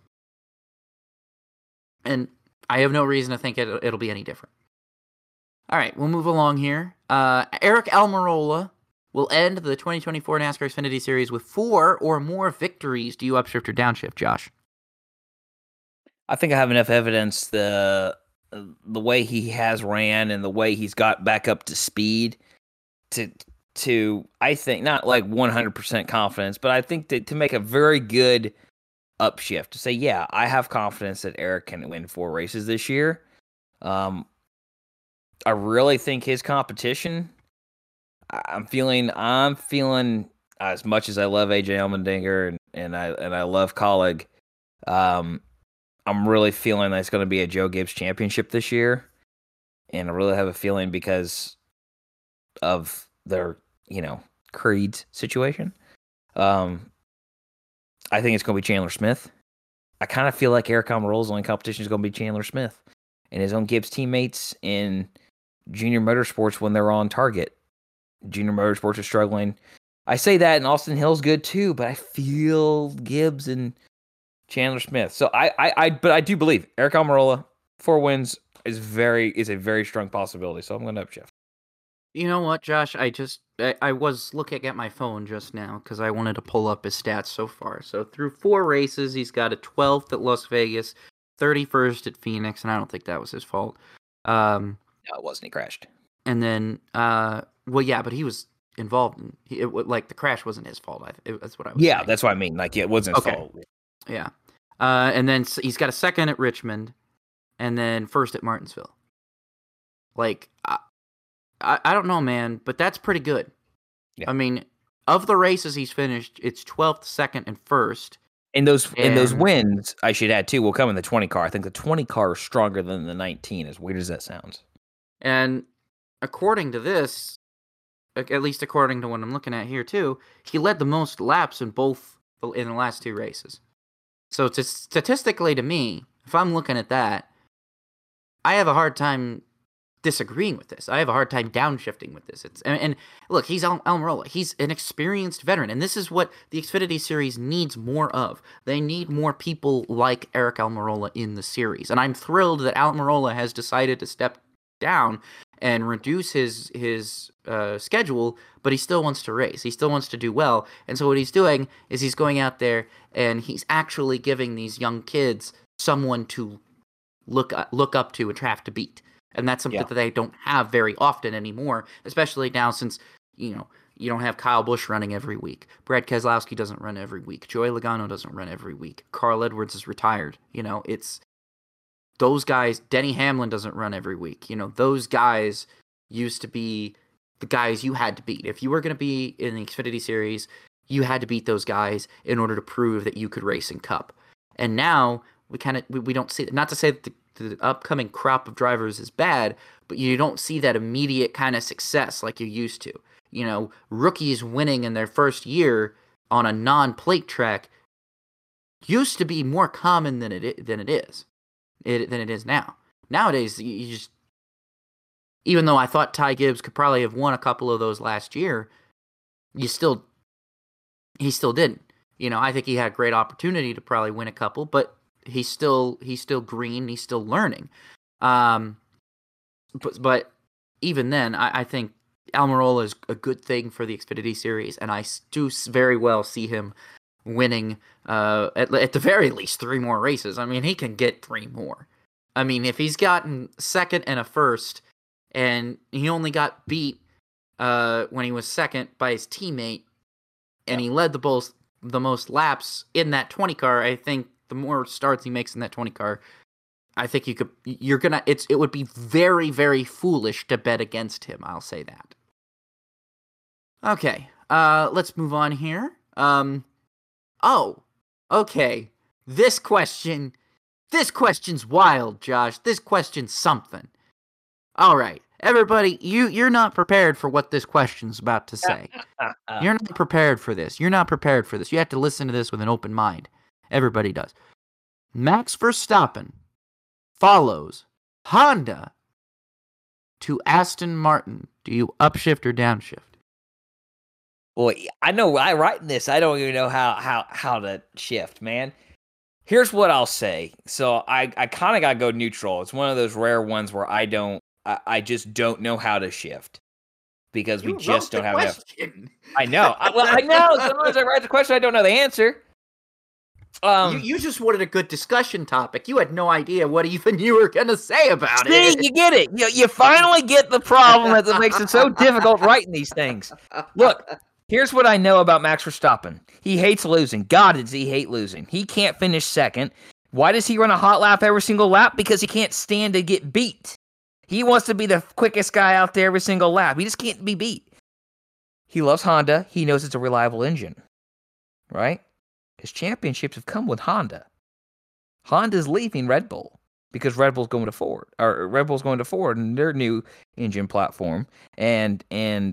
And I have no reason to think it'll be any different. All right, we'll move along here. Aric Almirola will end the 2024 NASCAR Xfinity Series with 4 or more victories. Do you upshift or downshift, Josh? I think I have enough evidence the way he has ran and the way he's got back up to speed to I think not like 100% confidence, but I think to make a very good upshift to say, yeah, I have confidence that Aric can win 4 races this year. I really think his competition. I'm feeling as much as I love AJ Allmendinger and I love Colleague. I'm really feeling that it's going to be a Joe Gibbs championship this year, and I really have a feeling because of their Creed's situation. I think it's going to be Chandler Smith. I kind of feel like Aric Almirola's only competition is going to be Chandler Smith and his own Gibbs teammates in Junior Motorsports when they're on target. Junior Motorsports are struggling. I say that, and Austin Hill's good too, but I feel Gibbs and Chandler Smith. So but I do believe Aric Almirola 4 wins is a very strong possibility. So I'm going to upshift. You know what, Josh? I was looking at my phone just now because I wanted to pull up his stats so far. So through 4 races, he's got a 12th at Las Vegas, 31st at Phoenix, and I don't think that was his fault. No, it wasn't. He crashed. And then, well, yeah, but he was involved in the crash wasn't his fault. That's what I was. Yeah, saying. That's what I mean. Like, it wasn't his fault. Yeah. And then he's got a 2nd at Richmond, and then 1st at Martinsville. Like, I don't know, man, but that's pretty good. Yeah. I mean, of the races he's finished, it's 12th, 2nd, and 1st. And those wins, I should add too, will come in the 20 car. I think the 20 car is stronger than the 19, as weird as that sounds. And according to this, at least according to what I'm looking at here too, he led the most laps in the last 2 races. So statistically, to me, if I'm looking at that, I have a hard time disagreeing with this. I have a hard time downshifting with this. And look, he's Almirola. He's an experienced veteran, and this is what the Xfinity Series needs more of. They need more people like Aric Almirola in the series, and I'm thrilled that Almirola has decided to step down and reduce his schedule, but he still wants to race. He still wants to do well, and so what he's doing is he's going out there and he's actually giving these young kids someone to look up to and have to beat. And that's something that they don't have very often anymore, especially now since, you don't have Kyle Busch running every week. Brad Keselowski doesn't run every week. Joey Logano doesn't run every week. Carl Edwards is retired. It's those guys. Denny Hamlin doesn't run every week. Those guys used to be the guys you had to beat. If you were going to be in the Xfinity Series, you had to beat those guys in order to prove that you could race in Cup. And now we don't see it. Not to say that the upcoming crop of drivers is bad, but you don't see that immediate kind of success like you used to. Rookies winning in their first year on a non-plate track used to be more common than it is now. Nowadays, you just, even though I thought Ty Gibbs could probably have won a couple of those last year, he still didn't. I think he had a great opportunity to probably win a couple, but he's still green. He's still learning. But even then, I think Almirola is a good thing for the Xfinity Series, and I do very well see him winning at the very least 3 more races. I mean, he can get 3 more. I mean, if he's gotten 2nd and a 1st and he only got beat when he was second by his teammate, and he led the most laps in that 20 car. I think the more starts he makes in that 20 car, I think it would be very, very foolish to bet against him. I'll say that. Okay, let's move on here. Okay. This question's wild, Josh. This question's something. All right, everybody, you're not prepared for what this question's about to say. You're not prepared for this. You have to listen to this with an open mind. Everybody does. Max Verstappen follows Honda to Aston Martin. Do you upshift or downshift? Well, I know I write this. I don't even know how to shift, man. Here's what I'll say. So I kind of got to go neutral. It's one of those rare ones where I just don't know how to shift because we just don't have enough. I know. I know. Sometimes I write the question, I don't know the answer. You just wanted a good discussion topic. You had no idea what even you were going to say about it. See, you get it. You finally get the problem that makes it so difficult writing these things. Look, here's what I know about Max Verstappen. He hates losing. God, does he hate losing. He can't finish second. Why does he run a hot lap every single lap? Because he can't stand to get beat. He wants to be the quickest guy out there every single lap. He just can't be beat. He loves Honda. He knows it's a reliable engine. Right? His championships have come with Honda. Honda's leaving Red Bull because Red Bull's going to Ford. Or Red Bull's going to Ford and their new engine platform. And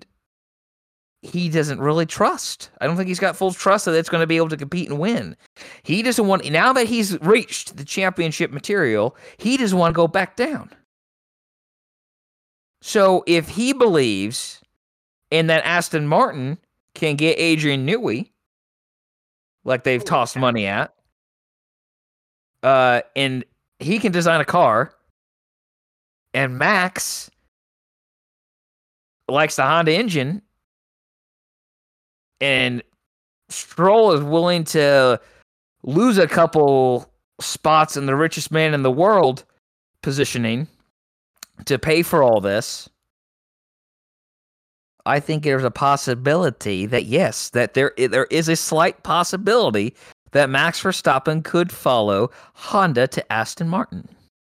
he doesn't really trust. I don't think he's got full trust that it's going to be able to compete and win. He doesn't want, now that he's reached the championship material, he doesn't want to go back down. So if he believes in that Aston Martin can get Adrian Newey, like they've tossed money at, and he can design a car, and Max likes the Honda engine, and Stroll is willing to lose a couple spots in the richest man in the world positioning to pay for all this, I think there's a possibility that, yes, that there is a slight possibility that Max Verstappen could follow Honda to Aston Martin.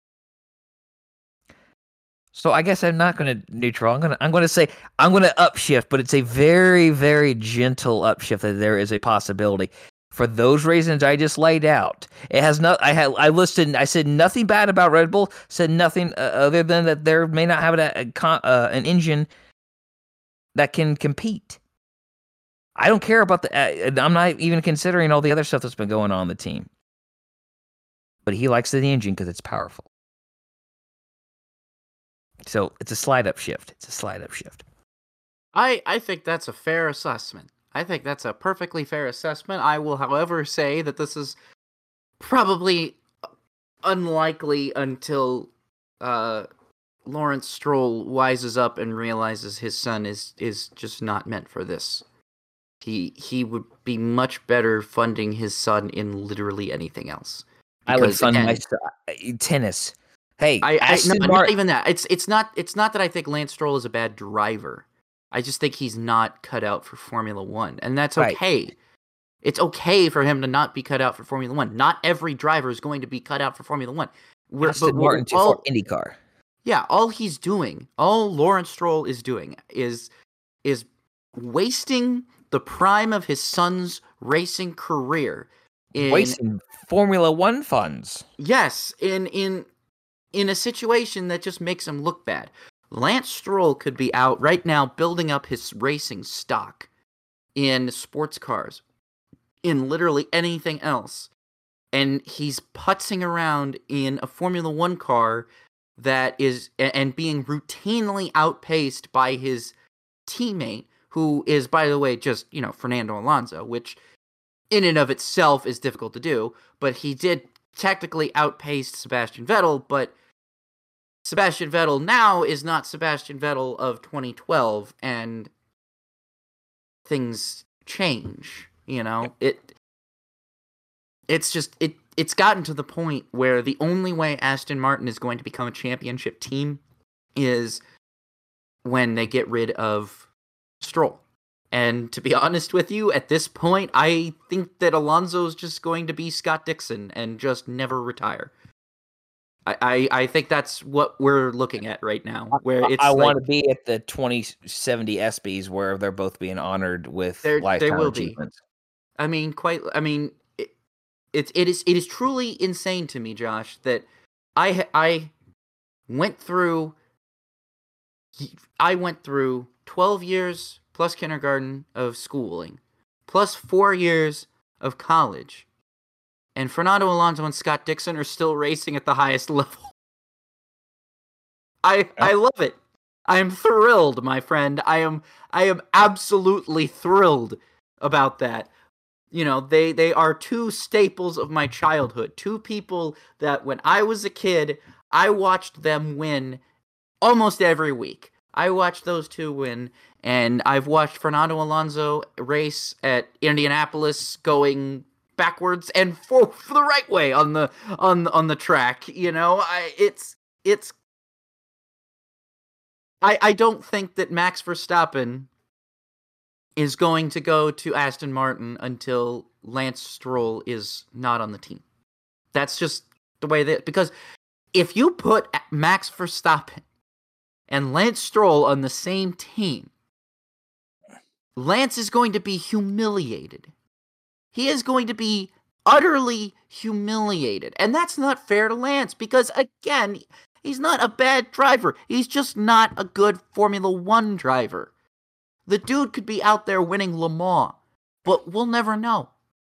So I guess I'm not going to neutral. I'm going to say I'm going to upshift, but it's a very, very gentle upshift that there is a possibility. For those reasons I just laid out, it has not. I said nothing bad about Red Bull. Said nothing other than that there may not have an engine that can compete. I don't care about I'm not even considering all the other stuff that's been going on the team. But he likes the engine because it's powerful. So it's a slide up shift. I think that's a fair assessment. I think that's a perfectly fair assessment. I will, however, say that this is probably unlikely until Lawrence Stroll wises up and realizes his son is just not meant for this. He would be much better funding his son in literally anything else. Because, I would fund my tennis. Hey, not even that. It's not that I think Lance Stroll is a bad driver. I just think he's not cut out for Formula One, and that's okay. Right. It's okay for him to not be cut out for Formula One. Not every driver is going to be cut out for Formula One. Aston Martin for IndyCar. Yeah, all Lawrence Stroll is doing is wasting the prime of his son's racing career wasting Formula One funds. Yes, in a situation that just makes him look bad. Lance Stroll could be out right now building up his racing stock in sports cars, in literally anything else. And he's putzing around in a Formula One car that is, and being routinely outpaced by his teammate, who is, by the way, just, Fernando Alonso, which in and of itself is difficult to do, but he did technically outpace Sebastian Vettel, but Sebastian Vettel now is not Sebastian Vettel of 2012, and things change, It's gotten to the point where the only way Aston Martin is going to become a championship team is when they get rid of Stroll. And to be honest with you, at this point, I think that Alonso's just going to be Scott Dixon and just never retire. I think that's what we're looking at right now. Where it's I want to be at the 2070 ESPYs where they're both being honored with lifetime achievements. I mean, it is truly insane to me, Josh, that I went through 12 years plus kindergarten of schooling, plus 4 years of college, and Fernando Alonso and Scott Dixon are still racing at the highest level. I love it. I am thrilled, my friend. I am absolutely thrilled about that. You know, they are two staples of my childhood. Two people that when I was a kid, I watched them win almost every week. I watched those two win, and I've watched Fernando Alonso race at Indianapolis going backwards and for the right way on the track. You know, I don't think that Max Verstappen is going to go to Aston Martin until Lance Stroll is not on the team. That's just the way that, because if you put Max Verstappen and Lance Stroll on the same team, Lance is going to be humiliated. He is going to be utterly humiliated. And that's not fair to Lance because, again, he's not a bad driver. He's just not a good Formula One driver. The dude could be out there winning Le Mans, but we'll never know.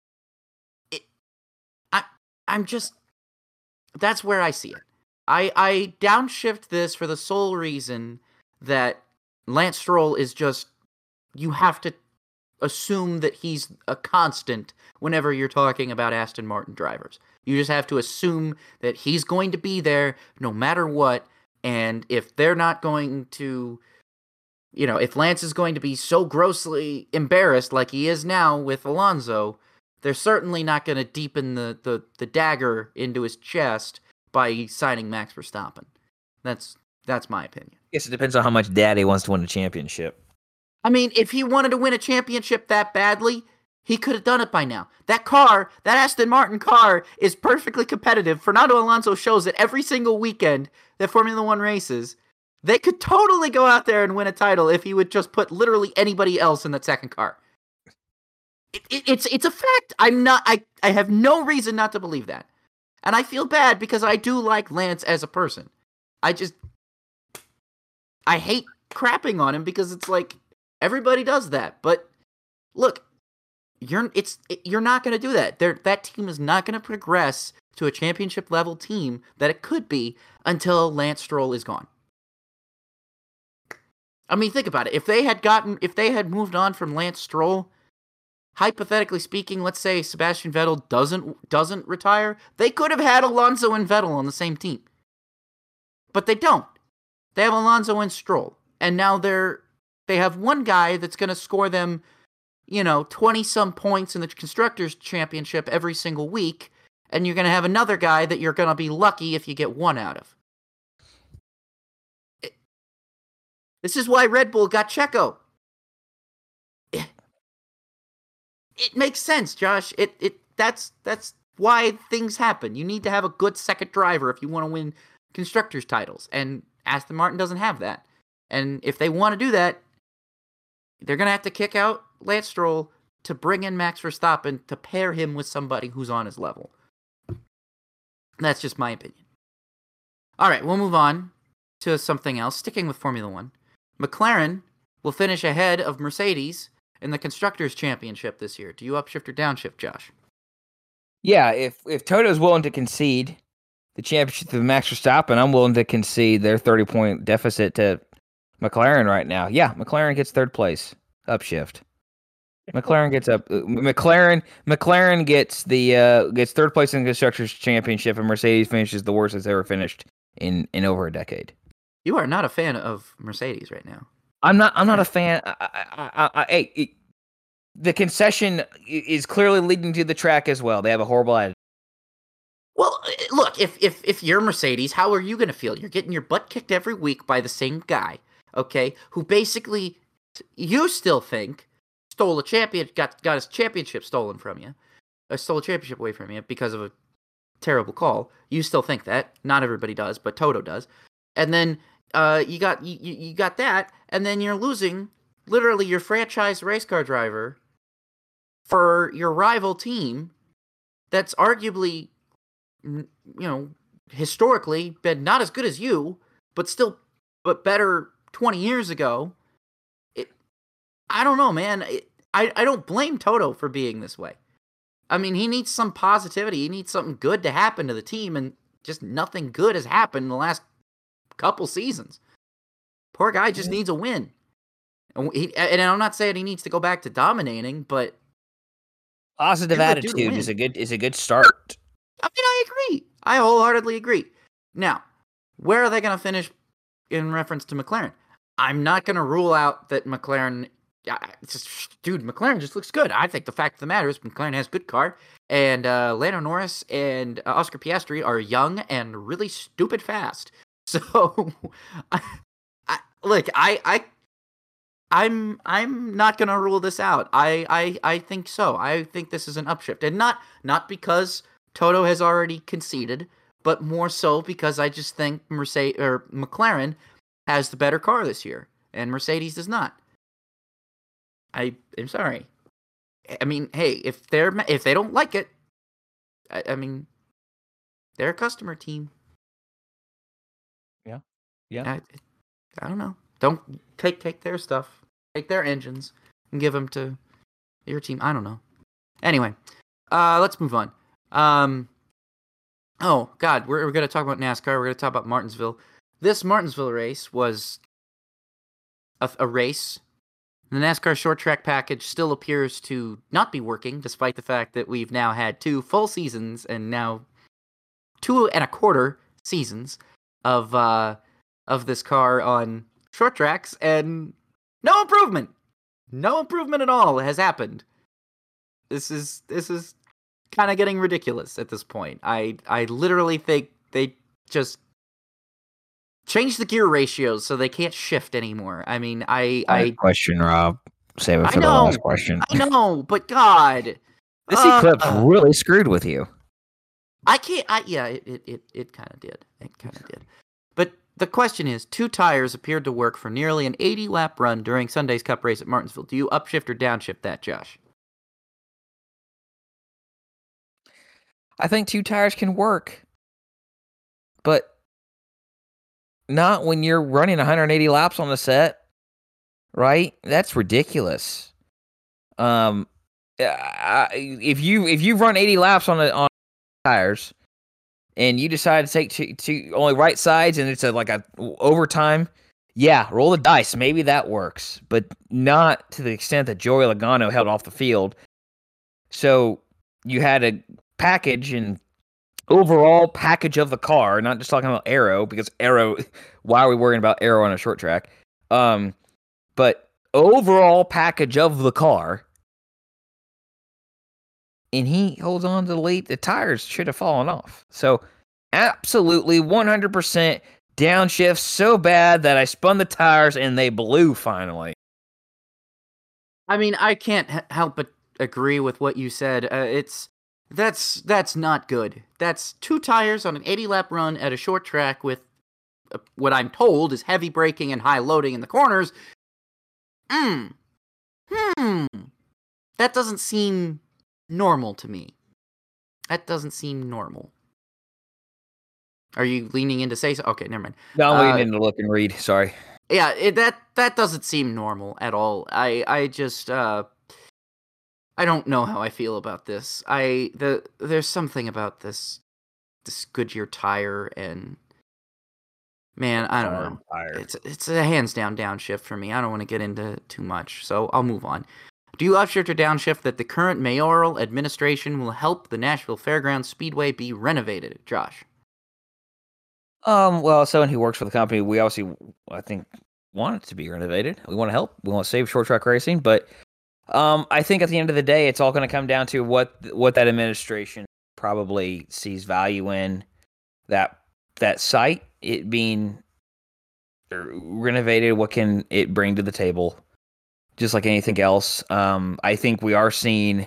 That's where I see it. I downshift this for the sole reason that Lance Stroll is just, you have to assume that he's a constant whenever you're talking about Aston Martin drivers. You just have to assume that he's going to be there no matter what, and if they're not going to, you know, if Lance is going to be so grossly embarrassed like he is now with Alonso, they're certainly not going to deepen the dagger into his chest by signing Max Verstappen. That's my opinion. I guess it depends on how much Daddy wants to win a championship. I mean, if he wanted to win a championship that badly, he could have done it by now. That car, that Aston Martin car, is perfectly competitive. Fernando Alonso shows it every single weekend that Formula One races. They could totally go out there and win a title if he would just put literally anybody else in that second car. It's a fact. I have no reason not to believe that. And I feel bad because I do like Lance as a person. I hate crapping on him because it's like, everybody does that. But look, you're not going to do that. That team is not going to progress to a championship level team that it could be until Lance Stroll is gone. I mean, think about it. If they had moved on from Lance Stroll, hypothetically speaking, let's say Sebastian Vettel doesn't retire, they could have had Alonso and Vettel on the same team. But they don't. They have Alonso and Stroll. And now they have one guy that's going to score them, 20-some points in the Constructors' Championship every single week, and you're going to have another guy that you're going to be lucky if you get one out of. This is why Red Bull got Checo. It makes sense, Josh. That's why things happen. You need to have a good second driver if you want to win Constructors' titles, and Aston Martin doesn't have that. And if they want to do that, they're going to have to kick out Lance Stroll to bring in Max Verstappen to pair him with somebody who's on his level. That's just my opinion. All right, we'll move on to something else. Sticking with Formula One, McLaren will finish ahead of Mercedes in the Constructors' Championship this year. Do you upshift or downshift, Josh? Yeah, if Toto's willing to concede the championship to Max Verstappen, I'm willing to concede their 30-point deficit to McLaren right now. Yeah, McLaren gets third place. Upshift. McLaren gets up. McLaren gets third place in the Constructors' Championship, and Mercedes finishes the worst it's ever finished in over a decade. You are not a fan of Mercedes right now. I'm not a fan. The concession is clearly leading to the track as well. They have a horrible attitude. Well, look, if you're Mercedes, how are you going to feel? You're getting your butt kicked every week by the same guy. okay, who basically you still think stole a champion, got his championship stolen from you, stole a championship away from you because of a terrible call. You still think that. Not everybody does, but Toto does. And then you got that, and then you're losing literally your franchise race car driver for your rival team that's arguably, historically been not as good as you, but better 20 years ago. I don't know, man. I don't blame Toto for being this way. I mean, he needs some positivity. He needs something good to happen to the team, and just nothing good has happened in the last couple seasons. Poor guy just needs a win. And I'm not saying he needs to go back to dominating, but positive attitude is a good start. I mean, I agree. I wholeheartedly agree. Now, where are they going to finish in reference to McLaren? I'm not going to rule out that McLaren. McLaren just looks good. I think the fact of the matter is McLaren has a good car, and Lando Norris and Oscar Piastri are young and really stupid fast. So, I'm not gonna rule this out. I think so. I think this is an upshift, and not because Toto has already conceded, but more so because I just think McLaren has the better car this year, and Mercedes does not. I'm sorry. I mean, hey, if they don't like it, I mean, they're a customer team. Yeah. I don't know. Don't take their stuff, take their engines, and give them to your team. I don't know. Anyway, let's move on. Oh God, we're gonna talk about NASCAR. We're gonna talk about Martinsville. This Martinsville race was a race. The NASCAR short track package still appears to not be working, despite the fact that we've now had 2 full seasons and now 2 1/4 seasons of this car on short tracks, and no improvement at all has happened. This is kind of getting ridiculous at this point. I literally think they just changed the gear ratios so they can't shift anymore. I mean, I question, Rob. Save it for the last question. I know, but God, this eclipse really screwed with you. I can't. It kind of did. It kind of did. But the question is, 2 tires appeared to work for nearly an 80-lap run during Sunday's Cup race at Martinsville. Do you upshift or downshift that, Josh? I think 2 tires can work, but not when you're running 180 laps on the set, right? That's ridiculous. If you run 80 laps on tires, and you decide to take two only right sides, and it's like a overtime, yeah, roll the dice. Maybe that works, but not to the extent that Joey Logano held off the field. So you had a package and overall package of the car, not just talking about aero, because aero, why are we worrying about aero on a short track? But overall package of the car, and he holds on to the lead. The tires should have fallen off. So absolutely 100% downshift so bad that I spun the tires and they blew finally. I mean, I can't help but agree with what you said. That's not good. That's 2 tires on an 80-lap run at a short track with what I'm told is heavy braking and high loading in the corners. That doesn't seem normal to me. That doesn't seem normal. Are you leaning in to say so? Okay, never mind. No, I'm leaning in to look and read. Sorry. Yeah, that doesn't seem normal at all. I just I don't know how I feel about this. There's something about this Goodyear tire, and man, I don't know. It's a hands down downshift for me. I don't want to get into too much, so I'll move on. Do you upshift or downshift that the current mayoral administration will help the Nashville Fairgrounds Speedway be renovated, Josh? Well, someone who works for the company, we obviously, I think, want it to be renovated. We want to help. We want to save short track racing, but I think at the end of the day, it's all going to come down to what that administration probably sees value in that site, it being renovated, what can it bring to the table? Just like anything else. I think we are seeing.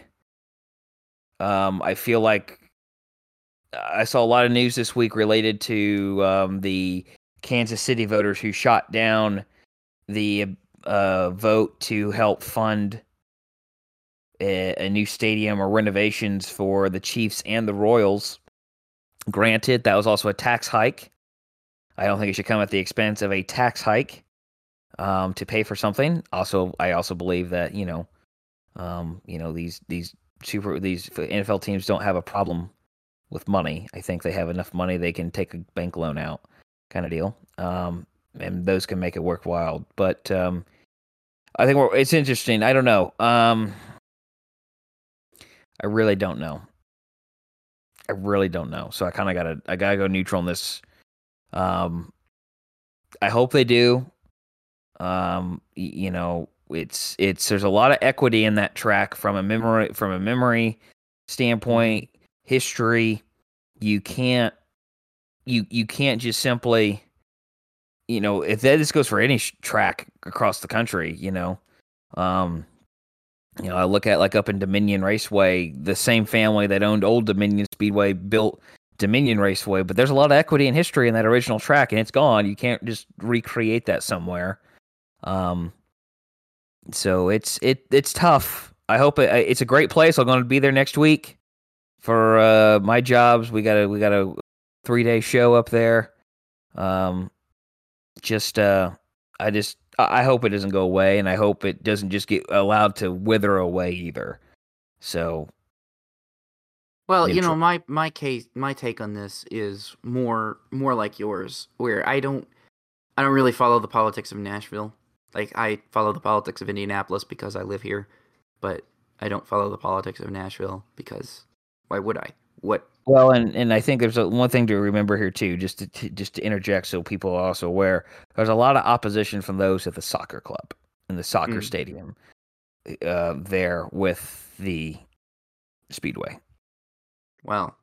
I feel like I saw a lot of news this week related to the Kansas City voters who shot down the vote to help fund a new stadium or renovations for the Chiefs and the Royals. Granted, that was also a tax hike. I don't think it should come at the expense of a tax hike to pay for something. Also, I also believe that these NFL teams don't have a problem with money. I think they have enough money they can take a bank loan out, kind of deal, and those can make it worthwhile. But I think it's interesting. I don't know. I really don't know. So I kind of gotta go neutral on this. I hope they do. It's there's a lot of equity in that track from a memory standpoint, history. You can't just simply, if this goes for any track across the country, I look at like up in Dominion Raceway, the same family that owned Old Dominion Speedway built Dominion Raceway, but there's a lot of equity and history in that original track, and it's gone. You can't just recreate that somewhere. So it's tough. I hope it's a great place. I'm going to be there next week for my jobs. We got a 3-day show up there. I hope it doesn't go away, and I hope it doesn't just get allowed to wither away either. So, well, my take on this is more like yours, where I don't really follow the politics of Nashville. Like, I follow the politics of Indianapolis because I live here, but I don't follow the politics of Nashville because why would I? What? Well, and I think there's one thing to remember here too, just to interject so people are also aware. There's a lot of opposition from those at the soccer club in the soccer stadium there with the Speedway. Well,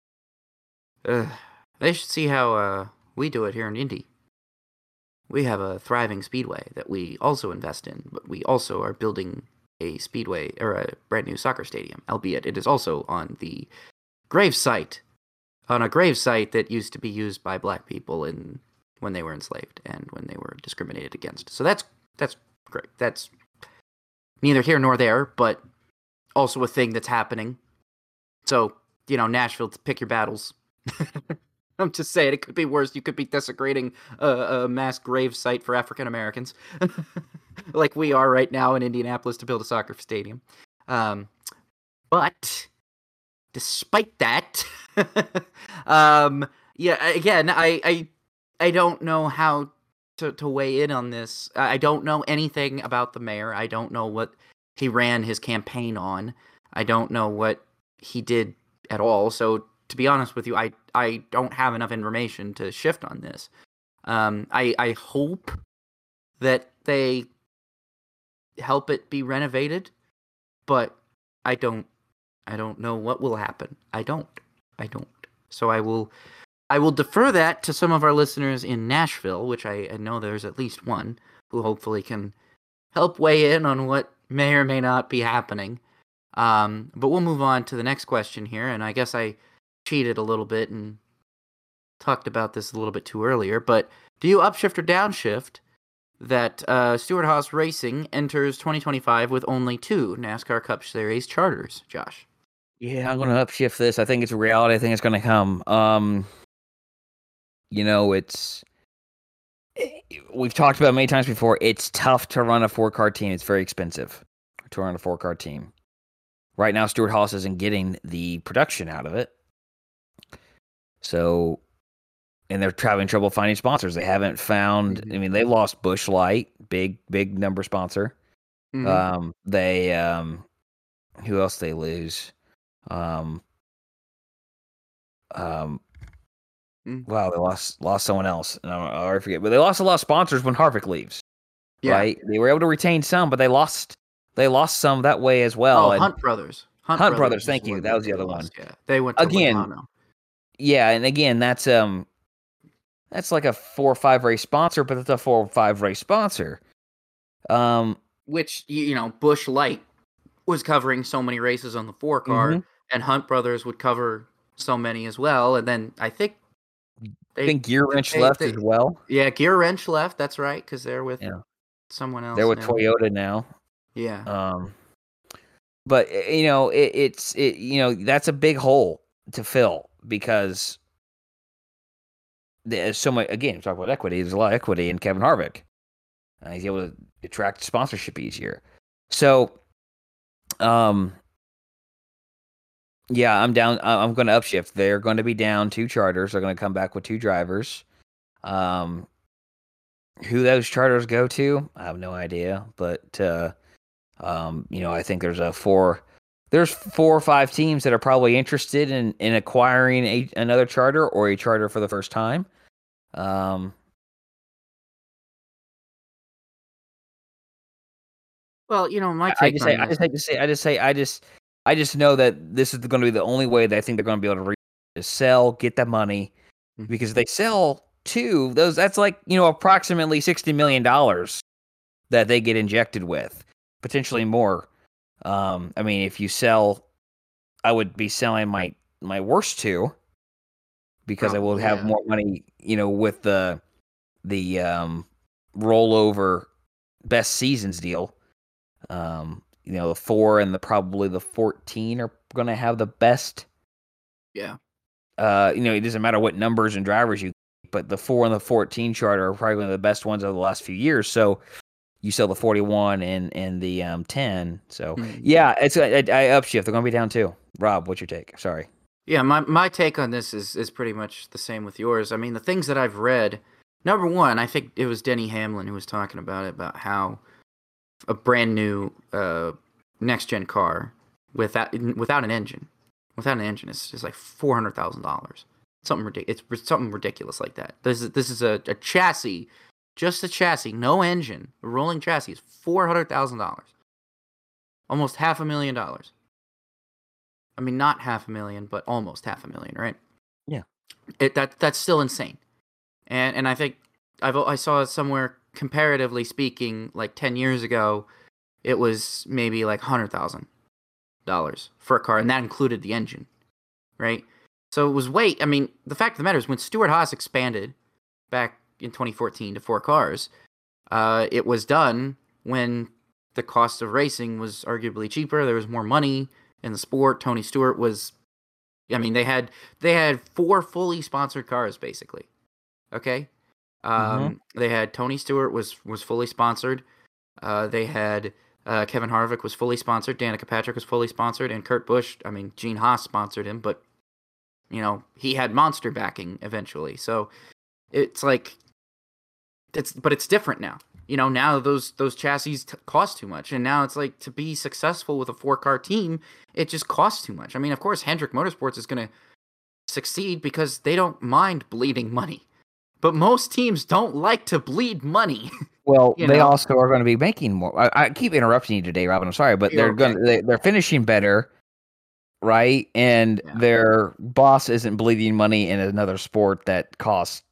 they should see how we do it here in Indy. We have a thriving speedway that we also invest in, but we also are building a speedway or a brand new soccer stadium, albeit it is also on a grave site that used to be used by black people when they were enslaved and when they were discriminated against. So that's great. That's neither here nor there, but also a thing that's happening. So, Nashville, pick your battles. I'm just saying, it could be worse. You could be desecrating a mass grave site for African Americans, like we are right now in Indianapolis to build a soccer stadium. But despite that, again, I don't know how to weigh in on this. I don't know anything about the mayor. I don't know what he ran his campaign on. I don't know what he did at all. So, to be honest with you, I don't have enough information to shift on this. I hope that they help it be renovated, but I don't know what will happen. I don't. So I will defer that to some of our listeners in Nashville, which I know there's at least one who hopefully can help weigh in on what may or may not be happening. But we'll move on to the next question here, and I guess I cheated a little bit and talked about this a little bit too earlier, but do you upshift or downshift that Stewart-Haas Racing enters 2025 with only 2 NASCAR Cup Series charters, Josh? Yeah, I'm going to upshift this. I think it's a reality. I think it's going to come. We've talked about it many times before. It's tough to run a 4-car team. It's very expensive to run a 4-car team. Right now, Stewart-Haas isn't getting the production out of it. So, and they're having trouble finding sponsors. They haven't found. I mean, they lost Busch Light, big number sponsor. Mm-hmm. Who else they lose? Wow, they lost someone else. I forget, but they lost a lot of sponsors when Harvick leaves. Yeah. Right? They were able to retain some, but they lost some that way as well. Oh, Hunt Brothers. Hunt Brothers. Thank you. That was the other one. Yeah, they went to again. Logano. Yeah, and again, that's That's like a 4 or 5 race sponsor, but it's a 4 or 5 race sponsor. Which, Busch Light was covering so many races on the 4 car, and Hunt Brothers would cover so many as well. And then I think Gear Wrench left as well. Yeah, Gear Wrench left. That's right, because they're with someone else. They're with Toyota now. Yeah. But it's that's a big hole to fill because there's so much. Again, talk about equity. There's a lot of equity in Kevin Harvick. He's able to attract sponsorship easier. So, yeah, I'm down. I'm going to upshift. They're going to be down 2 charters. They're going to come back with 2 drivers. Who those charters go to, I have no idea. But I think there's 4 or 5 teams that are probably interested in acquiring another charter or a charter for the first time. Well, my take on this. I just know that this is going to be the only way that I think they're going to be able to sell, get that money, because if they sell 2, that's like approximately $60 million that they get injected with, potentially more. I mean, if you sell, I would be selling my worst 2 because I will have more money, with the rollover best seasons deal. The 4 and probably the 14 are going to have the best. Yeah. It doesn't matter what numbers and drivers you, but the 4 and the 14 charter are probably one of the best ones of the last few years. So you sell the 41 and the 10. So yeah, it's I upshift. They're going to be down 2. Rob, what's your take? Sorry. Yeah, my take on this is pretty much the same with yours. I mean, the things that I've read. Number one, I think it was Denny Hamlin who was talking about how a brand new next gen car without an engine is like $400,000. Something ridiculous. It's something ridiculous like that. This is a chassis, just a chassis, no engine, a rolling chassis is $400,000. Almost $500,000. I mean, not $500,000, but almost $500,000, right? Yeah. That's still insane. And I think I saw somewhere, comparatively speaking, like 10 years ago, it was maybe like $100,000 for a car, and that included the engine, right? So it was I mean, the fact of the matter is, when Stewart-Haas expanded back in 2014 to 4 cars, it was done when the cost of racing was arguably cheaper. There was more money in the sport. Tony Stewart was, I mean, they had 4 fully sponsored cars, basically. Okay? They had Tony Stewart was fully sponsored. They had Kevin Harvick was fully sponsored. Danica Patrick was fully sponsored, and Kurt Busch. I mean, Gene Haas sponsored him, but he had Monster backing eventually. So it's like it's different now. Now those chassis cost too much, and now it's like, to be successful with a 4-car team, it just costs too much. I mean, of course, Hendrick Motorsports is going to succeed because they don't mind bleeding money. But most teams don't like to bleed money. Well, they also are going to be making more. I keep interrupting you today, Robin. I'm sorry, but they're finishing better, right? And their boss isn't bleeding money in another sport that costs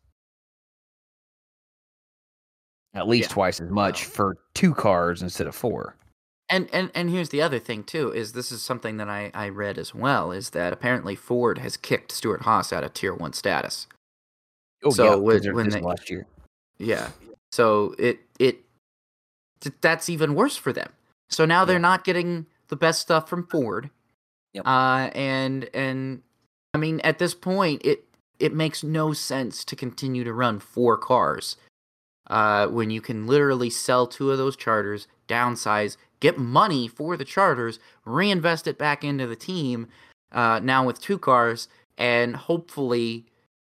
at least twice as much for 2 cars instead of 4. And here's the other thing too: is this is something that I read as well, is that apparently Ford has kicked Stewart-Haas out of Tier 1 status. Oh, so when they last year, so that's even worse for them. So now they're not getting the best stuff from Ford. Yep. And I mean, at this point, it makes no sense to continue to run 4 cars when you can literally sell 2 of those charters, downsize, get money for the charters, reinvest it back into the team. Now with 2 cars, and hopefully,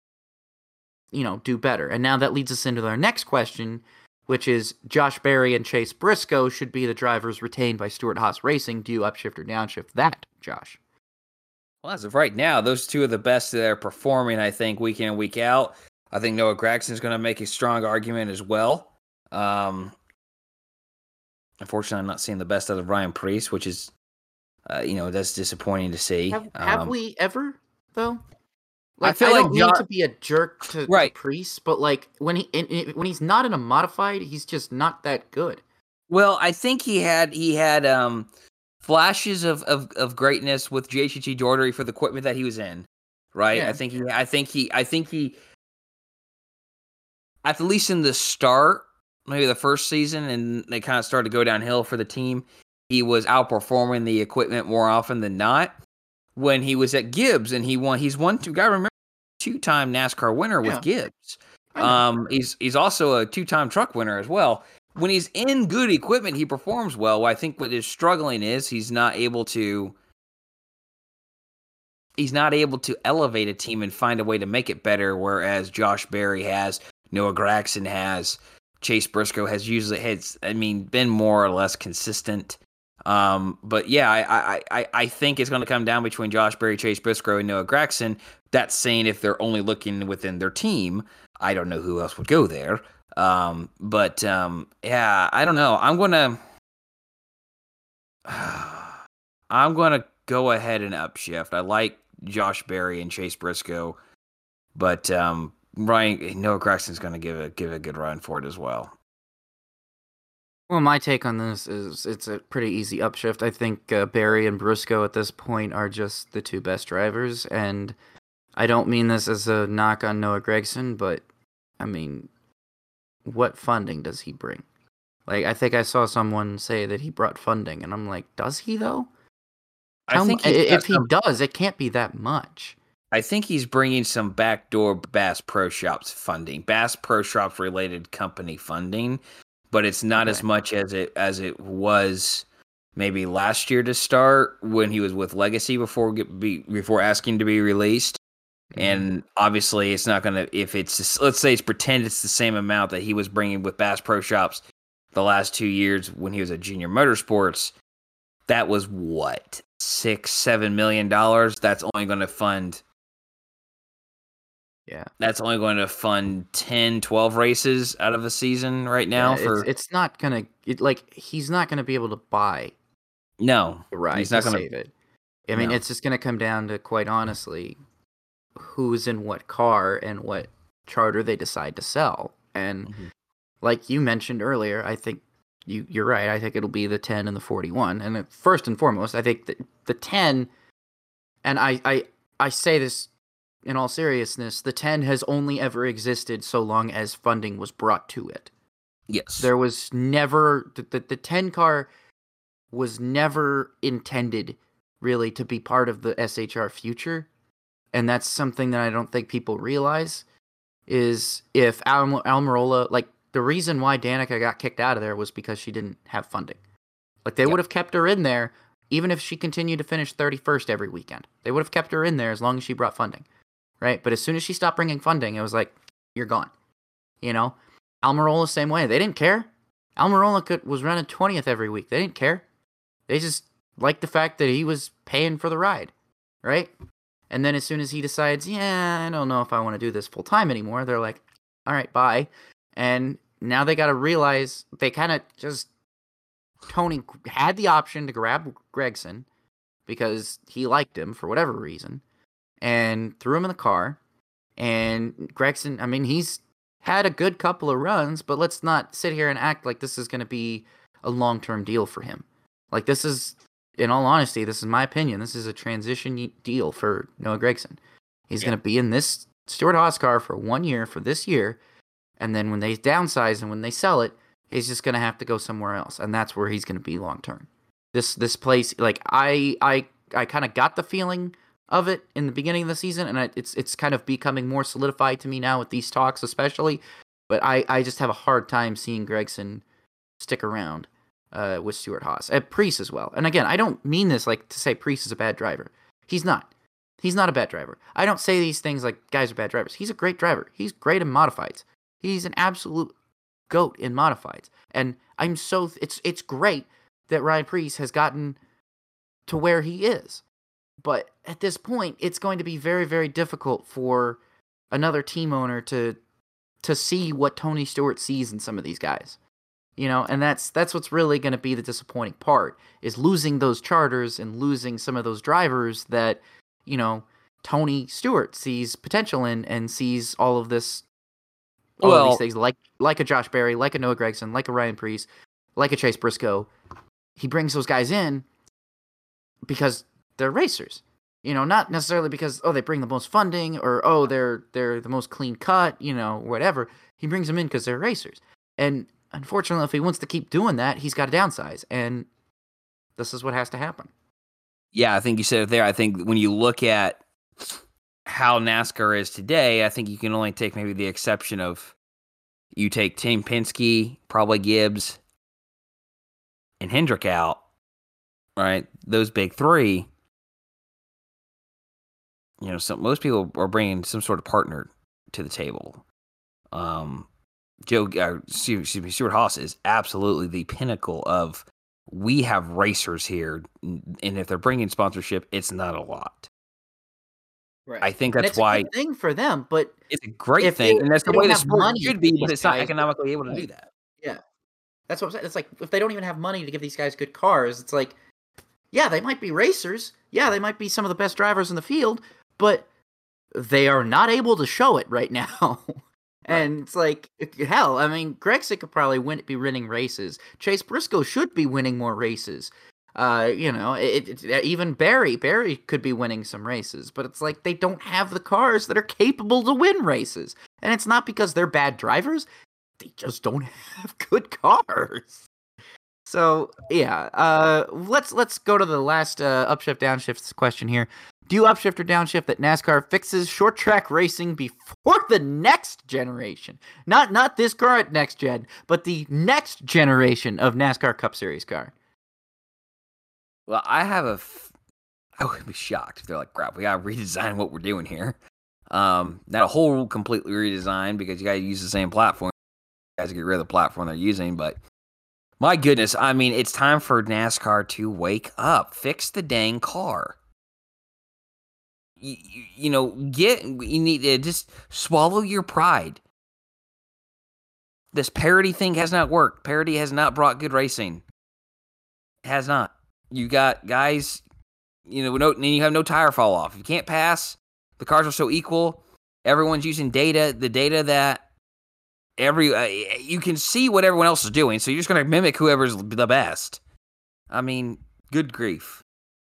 do better. And now that leads us into our next question, which is Josh Berry and Chase Briscoe should be the drivers retained by Stewart-Haas Racing. Do you upshift or downshift that, Josh? Well, as of right now, those 2 are the best that are performing, I think, week in, week out. I think Noah Gragson is going to make a strong argument as well. Unfortunately, I'm not seeing the best out of Ryan Preece, which is, that's disappointing to see. Have we ever, though? Like, I don't mean to be a jerk to Preece, but like when he's not in a modified, he's just not that good. Well, I think he had flashes of greatness with JGT Daugherty for the equipment that he was in, right? Yeah. I think he at least in the start, maybe the first season, and they kind of started to go downhill for the team. He was outperforming the equipment more often than not. When he was at Gibbs, and he's won two-time NASCAR winner with Gibbs. He's also a two-time truck winner as well. When he's in good equipment, he performs well. I think what is struggling is he's not able to elevate a team and find a way to make it better. Whereas Josh Berry has, Noah Gragson has, Chase Briscoe has been more or less consistent. But yeah, I think it's going to come down between Josh Berry, Chase Briscoe, and Noah Gragson. That's saying if they're only looking within their team. I don't know who else would go there. But yeah, I don't know. I'm gonna go ahead and upshift. I like Josh Berry and Chase Briscoe, but Noah Gragson's gonna give a good run for it as well. Well, my take on this is it's a pretty easy upshift. I think Berry and Briscoe at this point are just the two best drivers, and I don't mean this as a knock on Noah Gragson, but I mean, what funding does he bring? Like, I think I saw someone say that he brought funding, and I'm like, does he though? I think if he does, it can't be that much. I think he's bringing some backdoor Bass Pro Shops funding, Bass Pro Shops related company funding, but it's not as much as it was maybe last year to start when he was with Legacy before asking to be released. And obviously, it's not going to, if it's just, let's say it's pretend it's the same amount that he was bringing with Bass Pro Shops the last 2 years when he was at Junior Motorsports. That was what, $6-7 million? That's only going to fund. Yeah. That's only going to fund 10-12 races out of a season right now. It's not going to, he's not going to be able to buy. No. The ride he's not going to save it. I mean, it's just going to come down to, quite honestly, who's in what car and what charter they decide to sell. And like you mentioned earlier, I think you're right. I think it'll be the 10 and the 41. And first and foremost, I think the 10, and I say this in all seriousness, the 10 has only ever existed so long as funding was brought to it. Yes. There was never, the 10 car was never intended really to be part of the SHR future. And that's something that I don't think people realize, is if Almirola, like, the reason why Danica got kicked out of there was because she didn't have funding. Like, they would have kept her in there, even if she continued to finish 31st every weekend. They would have kept her in there as long as she brought funding, right? But as soon as she stopped bringing funding, it was like, you're gone. You know? Almirola, same way. They didn't care. Almirola was running 20th every week. They didn't care. They just liked the fact that he was paying for the ride, right? And then as soon as he decides, I don't know if I want to do this full time anymore, they're like, all right, bye. And now they got to realize they kind of just, Tony had the option to grab Gragson because he liked him for whatever reason and threw him in the car. And Gragson, I mean, he's had a good couple of runs, but let's not sit here and act like this is going to be a long-term deal for him. Like, this is, in all honesty, this is my opinion. This is a transition deal for Noah Gragson. He's going to be in this Stewart-Haas car for 1 year, for this year, and then when they downsize and when they sell it, he's just going to have to go somewhere else, and that's where he's going to be long-term. This place, like, I kind of got the feeling of it in the beginning of the season, and it's kind of becoming more solidified to me now with these talks especially, but I just have a hard time seeing Gragson stick around with Stewart-Haas. Preece as well. And again, I don't mean this like to say Preece is a bad driver. He's not. He's not a bad driver. I don't say these things like guys are bad drivers. He's a great driver. He's great in modifieds. He's an absolute GOAT in modifieds. And it's great that Ryan Preece has gotten to where he is. But at this point, it's going to be very, very difficult for another team owner to see what Tony Stewart sees in some of these guys. You know, and that's what's really going to be the disappointing part, is losing those charters and losing some of those drivers that, you know, Tony Stewart sees potential in and sees all of this, of these things, like a Josh Berry, like a Noah Gragson, like a Ryan Preece, like a Chase Briscoe. He brings those guys in because they're racers. Not necessarily because, they bring the most funding or, they're the most clean cut, whatever. He brings them in because they're racers. And unfortunately, if he wants to keep doing that, he's got to downsize. And this is what has to happen. Yeah, I think you said it there. I think when you look at how NASCAR is today, I think you can only take maybe the exception of you take Team Penske, probably Gibbs, and Hendrick out, right? Those big three. Most people are bringing some sort of partner to the table. Stuart Haas is absolutely the pinnacle of, we have racers here, and if they're bringing sponsorship, it's not a lot. Right. I think that's why it's a good thing for them, but it's a great thing, and that's the way the sport should be, but it's not economically able to do that. Yeah, that's what I'm saying. It's like, if they don't even have money to give these guys good cars, it's like, yeah, they might be racers, yeah, they might be some of the best drivers in the field, but they are not able to show it right now. And it's like, hell, I mean, Gragson could probably be winning races. Chase Briscoe should be winning more races. Even Barry could be winning some races, but it's like, they don't have the cars that are capable to win races. And it's not because they're bad drivers. They just don't have good cars. So, yeah, let's go to the last upshift, downshift question here. Do you upshift or downshift that NASCAR fixes short track racing before the next generation? Not this current next gen, but the next generation of NASCAR Cup Series car. Well, I would be shocked if they're like, crap, we gotta redesign what we're doing here. Not a whole completely redesign, because you gotta use the same platform. You guys to get rid of the platform they're using, but my goodness, I mean, it's time for NASCAR to wake up. Fix the dang car. You need to just swallow your pride. This parity thing has not worked. Parity has not brought good racing. It has not. You got guys, and you have no tire fall off. If you can't pass, the cars are so equal. Everyone's using data, the data that you can see what everyone else is doing, so you're just going to mimic whoever's the best. I mean, good grief.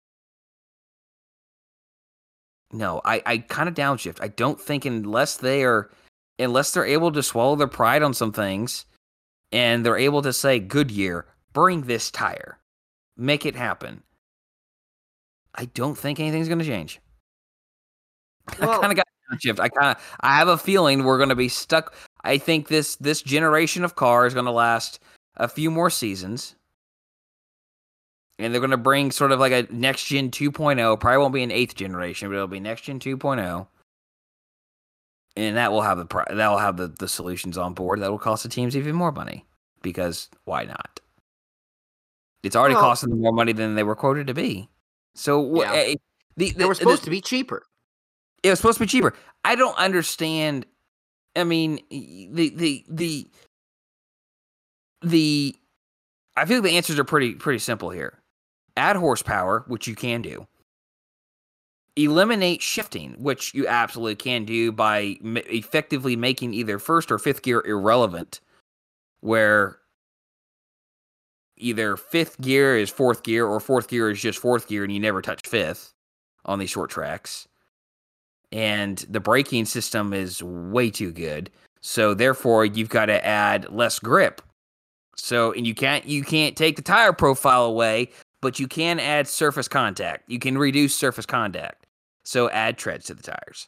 No, I kind of downshift. I don't think unless they're able to swallow their pride on some things, and they're able to say, Goodyear, bring this tire, make it happen, I don't think anything's going to change. Well, I kind of got downshift. I have a feeling we're going to be stuck. I think this generation of car is going to last a few more seasons. And they're going to bring sort of like a next gen 2.0. Probably won't be an 8th generation, but it'll be next gen 2.0. And that will have the solutions on board that will cost the teams even more money, because why not? It's already costing them more money than they were quoted to be. So yeah. They were supposed to be cheaper. It was supposed to be cheaper. I don't understand. I mean, I feel like the answers are pretty simple here. Add horsepower, which you can do. Eliminate shifting, which you absolutely can do by effectively making either first or fifth gear irrelevant, where either fifth gear is fourth gear or fourth gear is just fourth gear and you never touch fifth on these short tracks. And the braking system is way too good. So therefore you've got to add less grip. So, and you can't take the tire profile away, but you can add surface contact. You can reduce surface contact. So add treads to the tires.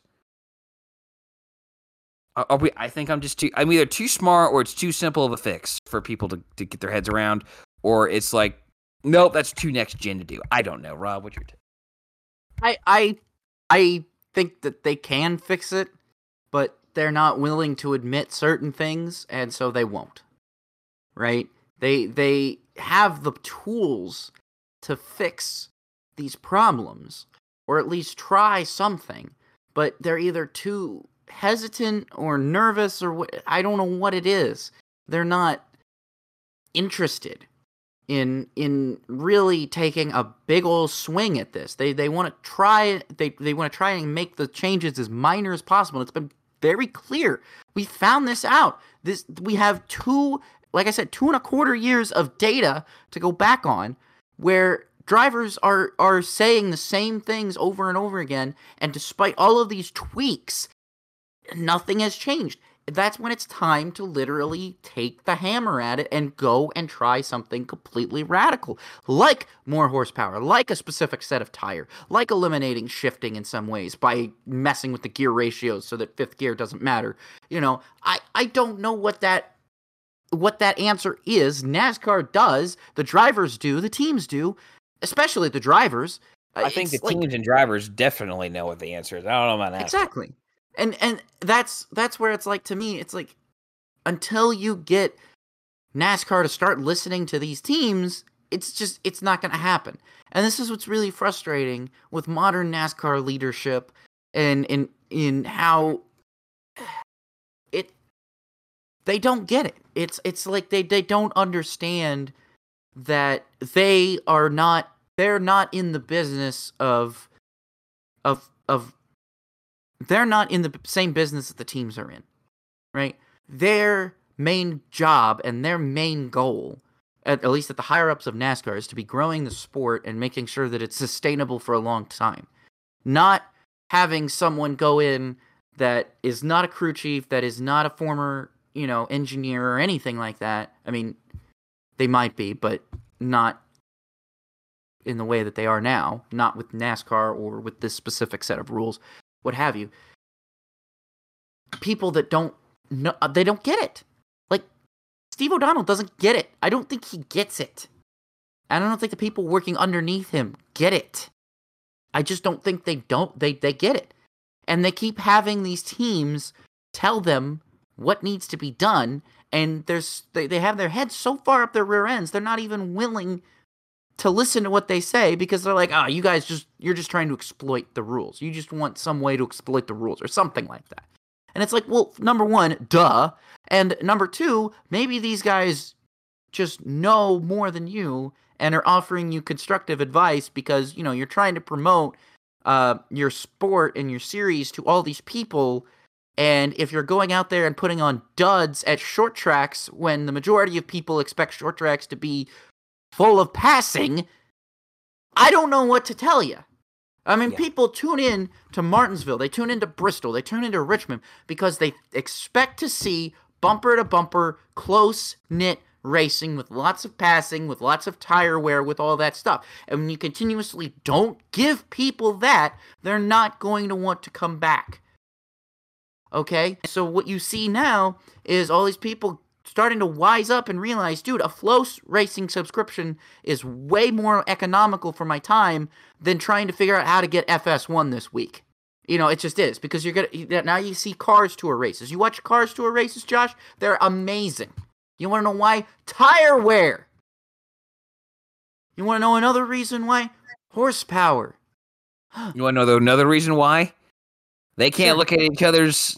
I think I'm either too smart, or it's too simple of a fix for people to get their heads around, or it's like, nope, that's too next gen to do. I don't know, Rob. What's your take? I think that they can fix it, but they're not willing to admit certain things, and so they won't. Right? They have the tools to fix these problems, or at least try something, but they're either too hesitant or nervous, or I don't know what it is. They're not interested in really taking a big old swing at this. They want to try they want to try and make the changes as minor as possible. It's been very clear. We found this out. We have like I said, 2.25 years of data to go back on where drivers are saying the same things over and over again, and despite all of these tweaks, nothing has changed. That's when it's time to literally take the hammer at it and go and try something completely radical, like more horsepower, like a specific set of tire, like eliminating shifting in some ways by messing with the gear ratios so that fifth gear doesn't matter. I don't know what that answer is. NASCAR does, the drivers do, the teams do, especially the drivers. I think the teams and drivers definitely know what the answer is. I don't know about NASCAR. Exactly. And that's where it's like, to me, it's like, until you get NASCAR to start listening to these teams, it's not going to happen. And this is what's really frustrating with modern NASCAR leadership and in how they don't get it. It's like they don't understand that they're not in the business of they're not in the same business that the teams are in, right? Their main job and their main goal, at least at the higher-ups of NASCAR, is to be growing the sport and making sure that it's sustainable for a long time. Not having someone go in that is not a crew chief, that is not a former, engineer or anything like that. I mean, they might be, but not in the way that they are now, not with NASCAR or with this specific set of rules. What have you. People that don't know, they don't get it. Like, Steve O'Donnell doesn't get it. I don't think he gets it. I don't think the people working underneath him get it. I just don't think they get it. And they keep having these teams tell them what needs to be done, and they have their heads so far up their rear ends, they're not even willing to listen to what they say, because they're like, you guys you're just trying to exploit the rules. You just want some way to exploit the rules or something like that. And it's like, well, number one, duh. And number two, maybe these guys just know more than you and are offering you constructive advice because, you're trying to promote your sport and your series to all these people. And if you're going out there and putting on duds at short tracks when the majority of people expect short tracks to be full of passing, I don't know what to tell you. I mean, people tune in to Martinsville, they tune into Bristol, they tune into Richmond because they expect to see bumper-to-bumper, close-knit racing with lots of passing, with lots of tire wear, with all that stuff. And when you continuously don't give people that, they're not going to want to come back. Okay? So what you see now is all these people starting to wise up and realize, dude, a Flow Racing subscription is way more economical for my time than trying to figure out how to get FS1 this week. It just is, because now you see Cars Tour races. You watch Cars Tour races, Josh? They're amazing. You want to know why? Tire wear. You want to know another reason why? Horsepower. You want to know another reason why? They can't look at each other's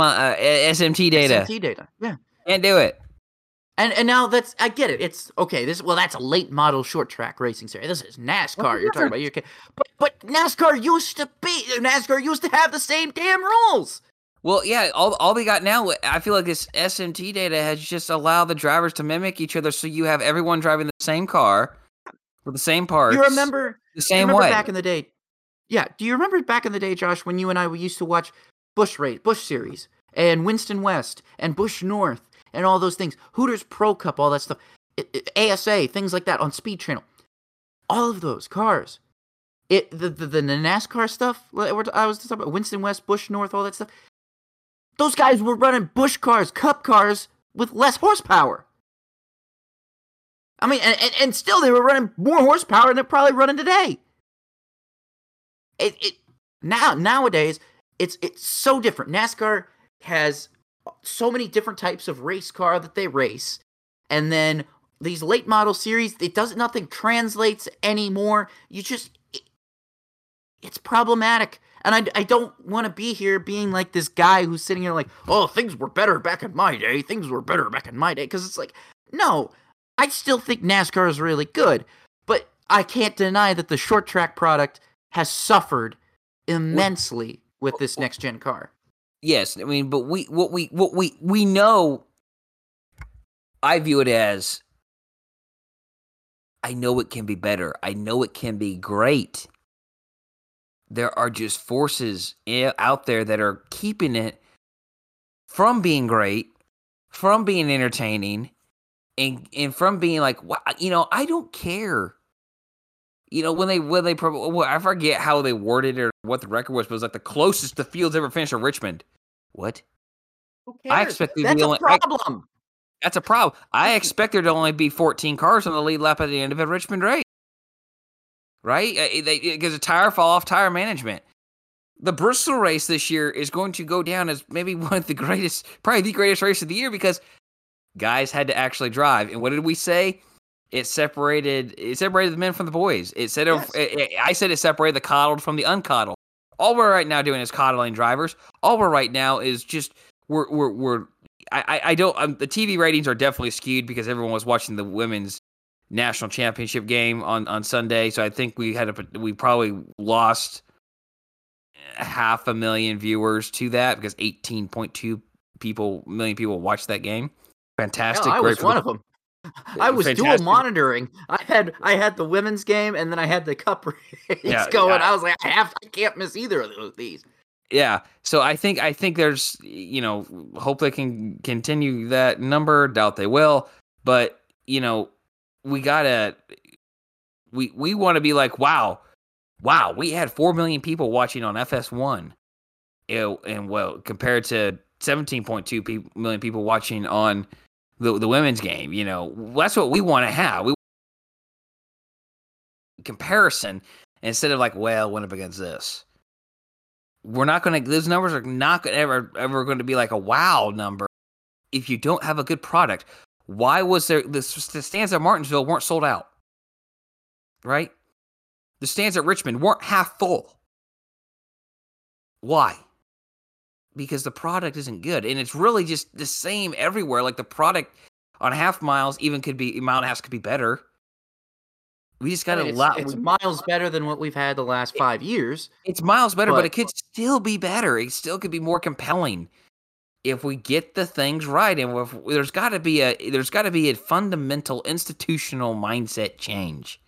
SMT data. SMT data, yeah. Can't do it. And now I get it. It's okay. That's a late model short track racing series. This is NASCAR. You're talking about but NASCAR used to have the same damn rules. Well, yeah. All we got now, I feel like this SMT data has just allowed the drivers to mimic each other, so you have everyone driving the same car with the same parts. You remember the same way back in the day? Yeah. Do you remember back in the day, Josh, when you and I used to watch Busch Series and Winston West and Busch North? And all those things. Hooters Pro Cup, all that stuff. ASA, things like that on Speed Channel. All of those cars. The NASCAR stuff, I was talking about, Winston West, Busch North, all that stuff. Those guys were running Busch cars, Cup cars, with less horsepower. I mean, and still they were running more horsepower than they're probably running today. Nowadays, it's so different. NASCAR has so many different types of race car that they race, and then these late model series, nothing translates anymore. It's problematic, and I don't want to be here being like this guy who's sitting here like, oh, things were better back in my day, because it's like, no, I still think NASCAR is really good, but I can't deny that the short track product has suffered immensely with this next gen car. Yes, I mean, but what we know, I view it as, I know it can be better. I know it can be great. There are just forces out there that are keeping it from being great, from being entertaining, and from being like, I don't care. When they I forget how they worded it or what the record was, but it was like the closest the field's ever finished in Richmond. What? Who cares? I expect that's a problem. That's a problem. I expect there to only be 14 cars on the lead lap at the end of a Richmond race. Right? Because of tire fall off, tire management. The Bristol race this year is going to go down as maybe one of the greatest, probably the greatest race of the year, because guys had to actually drive. And what did we say? It separated the men from the boys. I said it separated the coddled from the uncoddled. All we're right now doing is coddling drivers. All we're right now is just the TV ratings are definitely skewed because everyone was watching the women's national championship game on Sunday. So I think we probably lost 500,000 viewers to that because 18.2 million people watched that game. Fantastic. I was one of them. I was dual monitoring. I had the women's game and then I had the cup race going. I was like, I can't miss either of these. Yeah. So I think there's, hope they can continue that number. Doubt they will. But, we want to be like, wow, we had 4 million people watching on FS1. And compared to 17.2 million people watching on the women's game, that's what we want to have. We comparison instead of like, went up against this. We're not going to, those numbers are not ever going to be like a wow number if you don't have a good product. Why was there, the stands at Martinsville weren't sold out, right? The stands at Richmond weren't half full. Why? Because the product isn't good. And it's really just the same everywhere. Like the product on half miles mile and a half could be better. We just got it's miles better than what we've had the last 5 years. It's miles better, but it could still be better. It still could be more compelling if we get the things right. And there's got to be a fundamental institutional mindset change.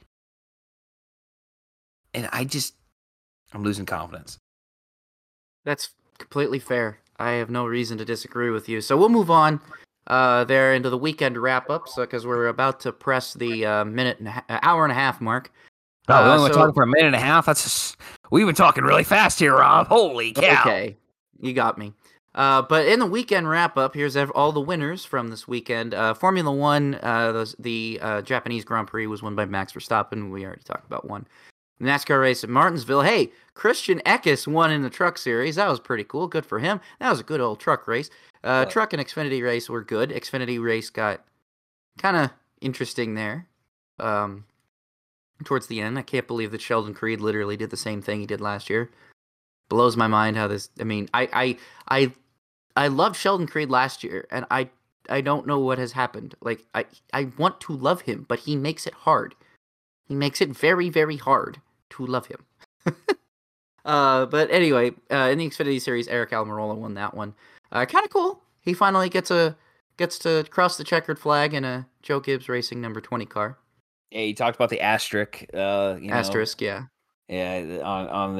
And I'm losing confidence. That's completely fair. I have no reason to disagree with you. So we'll move on there into the weekend wrap-ups because we're about to press the hour and a half mark. We only went talking for a minute and a half. We've been talking really fast here, Rob. Holy cow! Okay, you got me. But in the weekend wrap-up, here's all the winners from this weekend. Formula One, the Japanese Grand Prix was won by Max Verstappen. We already talked about one. The NASCAR race at Martinsville. Hey, Christian Eckes won in the truck series. That was pretty cool. Good for him. That was a good old truck race. Truck and Xfinity race were good. Xfinity race got kind of interesting there towards the end. I can't believe that Sheldon Creed literally did the same thing he did last year. Blows my mind how this... I mean, I loved Sheldon Creed last year, and I don't know what has happened. Like, I want to love him, but he makes it hard. He makes it very, very hard to love him. But anyway, in the Xfinity Series, Eric Almirola won that one. Kind of cool. He finally gets to cross the checkered flag in a Joe Gibbs Racing number 20 car. Yeah, he talked about the asterisk. Asterisk, yeah. Yeah, on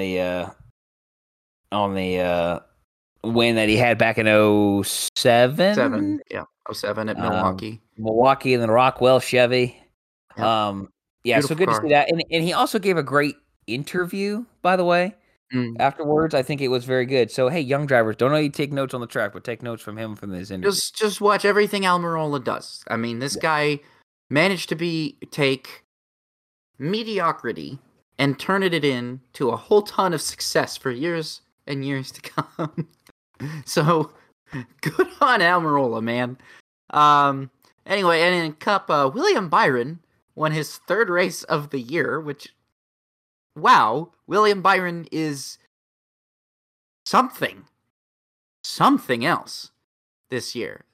the win that he had back in 07? 07 at Milwaukee. Milwaukee and then Rockwell Chevy. Yep. Yeah, beautiful so good car. To see that. And he also gave a great interview, by the way, afterwards. I think it was very good. So, hey, young drivers, don't only take notes on the track, but take notes from him from this interview. Just watch everything Almirola does. I mean, this guy managed to take mediocrity and turn it into a whole ton of success for years and years to come. So, good on Almirola, man. Anyway, and in Cup, William Byron won his third race of the year, which, wow, William Byron is something else this year.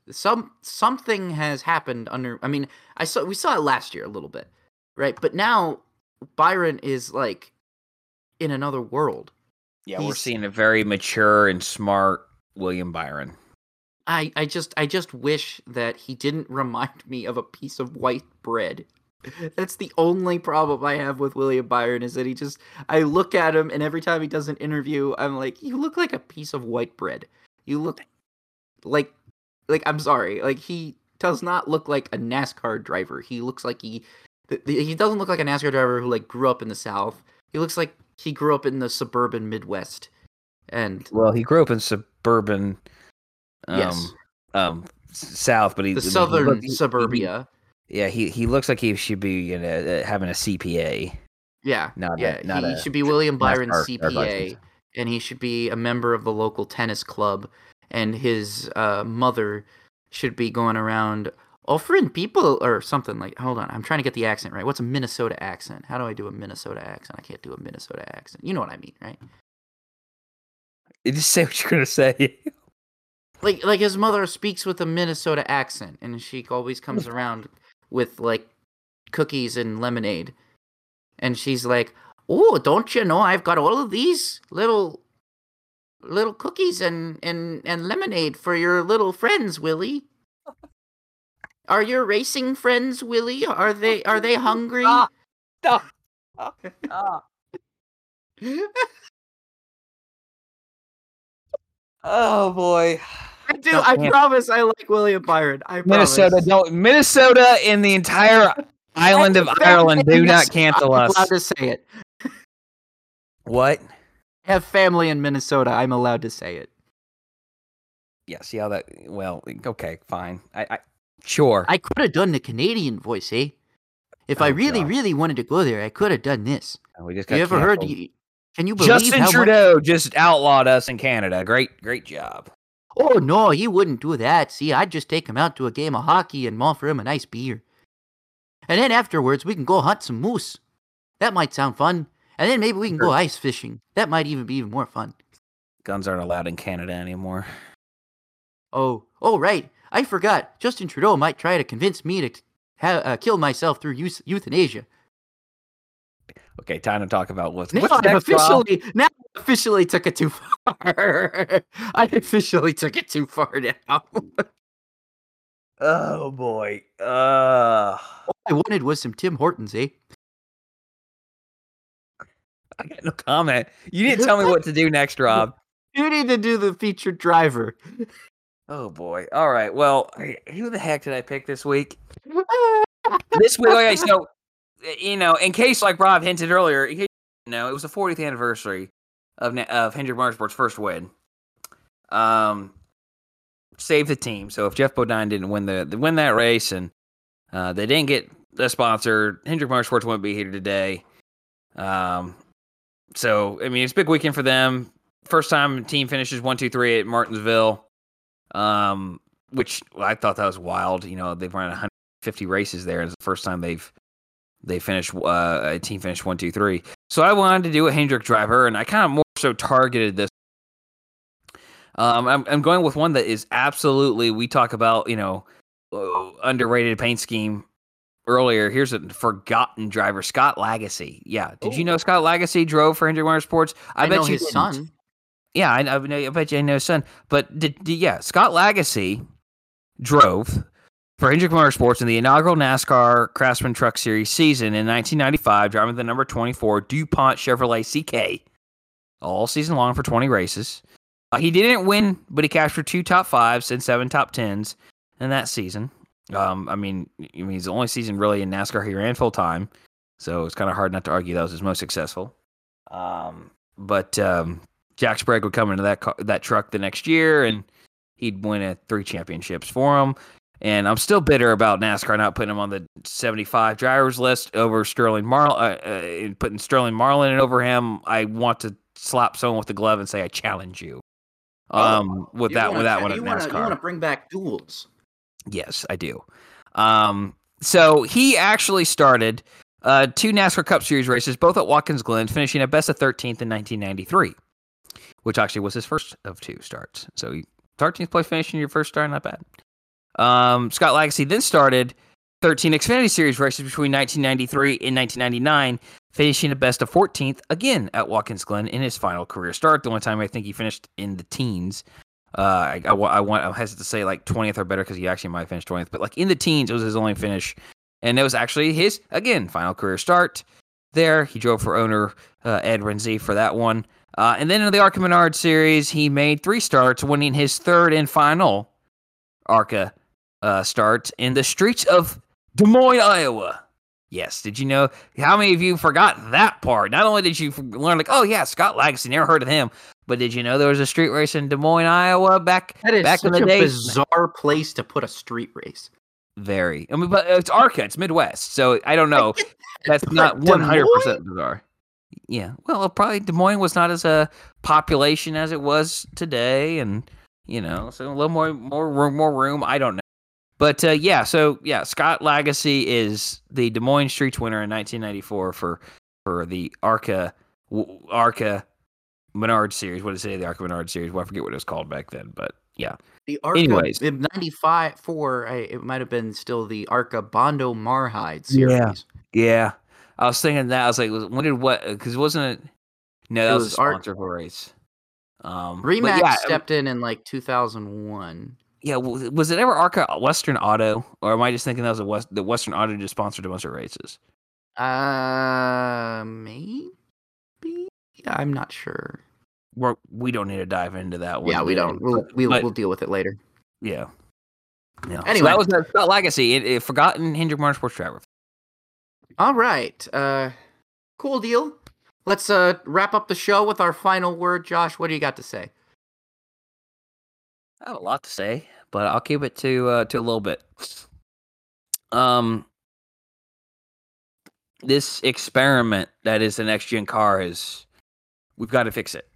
something has happened under. I mean, we saw it last year a little bit, right? But now Byron is like in another world. Yeah, we're seeing a very mature and smart William Byron. I just wish that he didn't remind me of a piece of white bread. That's the only problem I have with William Byron, is that I look at him, and every time he does an interview, I'm like, you look like a piece of white bread. You look like I'm sorry, like, he does not look like a NASCAR driver. He looks like he doesn't look like a NASCAR driver who like grew up in the South. He looks like he grew up in the suburban Midwest. And well, he grew up in suburban yes. South, but the southern suburbia. He looks like he should be having a CPA. Yeah, he should be William Byron CPA, and he should be a member of the local tennis club, and his mother should be going around offering people or something like. Hold on, I'm trying to get the accent right. What's a Minnesota accent? How do I do a Minnesota accent? I can't do a Minnesota accent. You know what I mean, right? You just say what you're gonna say. Like his mother speaks with a Minnesota accent, and she always comes around with like cookies and lemonade, and she's like, "Oh, don't you know I've got all of these little cookies and lemonade for your little friends, Willie? Are your racing friends, Willie? Are they hungry?" Oh boy. I do. I promise I like William Byron. I promise. Minnesota in the entire island of Ireland do not cancel us. I'm allowed to say it. What? I have family in Minnesota. I'm allowed to say it. Yeah, see how that... Well, okay, fine. I sure. I could have done the Canadian voice, eh? If I really wanted to go there, I could have done this. We just got you ever heard... Can you believe Justin Trudeau just outlawed us in Canada. Great job. Oh, no, he wouldn't do that. See, I'd just take him out to a game of hockey and offer him a nice beer. And then afterwards, we can go hunt some moose. That might sound fun. And then maybe we can go ice fishing. That might even be even more fun. Guns aren't allowed in Canada anymore. Oh, right. I forgot. Justin Trudeau might try to convince me to kill myself through euthanasia. Okay, time to talk about what's now I officially took it too far. I officially took it too far now. Oh boy. All I wanted was some Tim Hortons, eh? I got no comment. You didn't tell me what to do next, Rob. You need to do the featured driver. Oh boy. All right. Well, who the heck did I pick this week? This week, okay, so in case, like Rob hinted earlier, it was the 40th anniversary of Hendrick Motorsports' first win. Save the team. So if Jeff Bodine didn't win that race, and they didn't get the sponsor, Hendrick Motorsports wouldn't be here today. So I mean, it's a big weekend for them. First time the team finishes 1-2-3 at Martinsville, which I thought that was wild. They've run 150 races there. It's the first time they finished a team finished 1-2-3. So I wanted to do a Hendrick driver, and I kind of more so targeted this. I'm going with one that is absolutely, we talk about underrated paint scheme earlier. Here's a forgotten driver, Scott Lagasse. Yeah, did you know Scott Lagasse drove for Hendrick Motorsports? I bet know you his didn't. Son. Yeah, I bet you I know his son. But Scott Lagasse drove for Hendrick Motorsports in the inaugural NASCAR Craftsman Truck Series season in 1995, driving the number 24 DuPont Chevrolet CK all season long for 20 races. He didn't win, but he captured 2 top 5s and 7 top 10s in that season. I mean, he's the only season really in NASCAR he ran full time, so it's kind of hard not to argue that was his most successful. But Jack Sprague would come into that truck the next year, and he'd win 3 championships for him. And I'm still bitter about NASCAR not putting him on the 75 drivers list over Sterling Marlin, putting Sterling Marlin over him. I want to slap someone with the glove and say, I challenge you. With that one at NASCAR. You want to bring back duels. Yes, I do. So he actually started 2 NASCAR Cup Series races, both at Watkins Glen, finishing at best of 13th in 1993, which actually was his first of 2 starts. So 13th place finish in your first start, not bad. Scott Lagasse then started 13 Xfinity Series races between 1993 and 1999, finishing a best of 14th again at Watkins Glen in his final career start. The only time I think he finished in the teens. I hesitate to say like 20th or better because he actually might finish 20th, but like in the teens, it was his only finish. And it was actually his, again, final career start there. He drove for owner Ed Renzi for that one. And then in the ARCA Menard Series, he made 3 starts, winning his third and final ARCA start in the streets of Des Moines, Iowa. Yes, did you know? How many of you forgot that part? Not only did you learn, like, oh yeah, Scott Lagasse, never heard of him, but did you know there was a street race in Des Moines, Iowa back in the day? That is such a bizarre place to put a street race. Very. I mean, but it's ARCA, it's Midwest, so I don't know. That's not 100% bizarre. Yeah, well, probably Des Moines was not as a population as it was today, and so a little more room. I don't know. But Scott Lagasse is the Des Moines Streets winner in 1994 for the ARCA Menard Series. What did it say? The ARCA Menard Series. Well, I forget what it was called back then, but yeah. The ARCA, anyways, in 95 it might have been still the ARCA Bondo Marhide Series. Yeah. I was thinking that. I was like, when did what? Because wasn't it? No, that was a sponsor for a race. Remax stepped in like 2001. Yeah, was it ever ARCA Western Auto, or am I just thinking that was the Western Auto just sponsored a bunch of races? Maybe. I'm not sure. We don't need to dive into that one. Yeah, we don't. We'll deal with it later. Yeah. Anyway, so that was Scott Lagasse, a forgotten Hendrick Motorsports driver. All right. Cool deal. Let's wrap up the show with our final word. Josh, what do you got to say? I have a lot to say, but I'll keep it to a little bit. This experiment that is the next gen car we've got to fix it.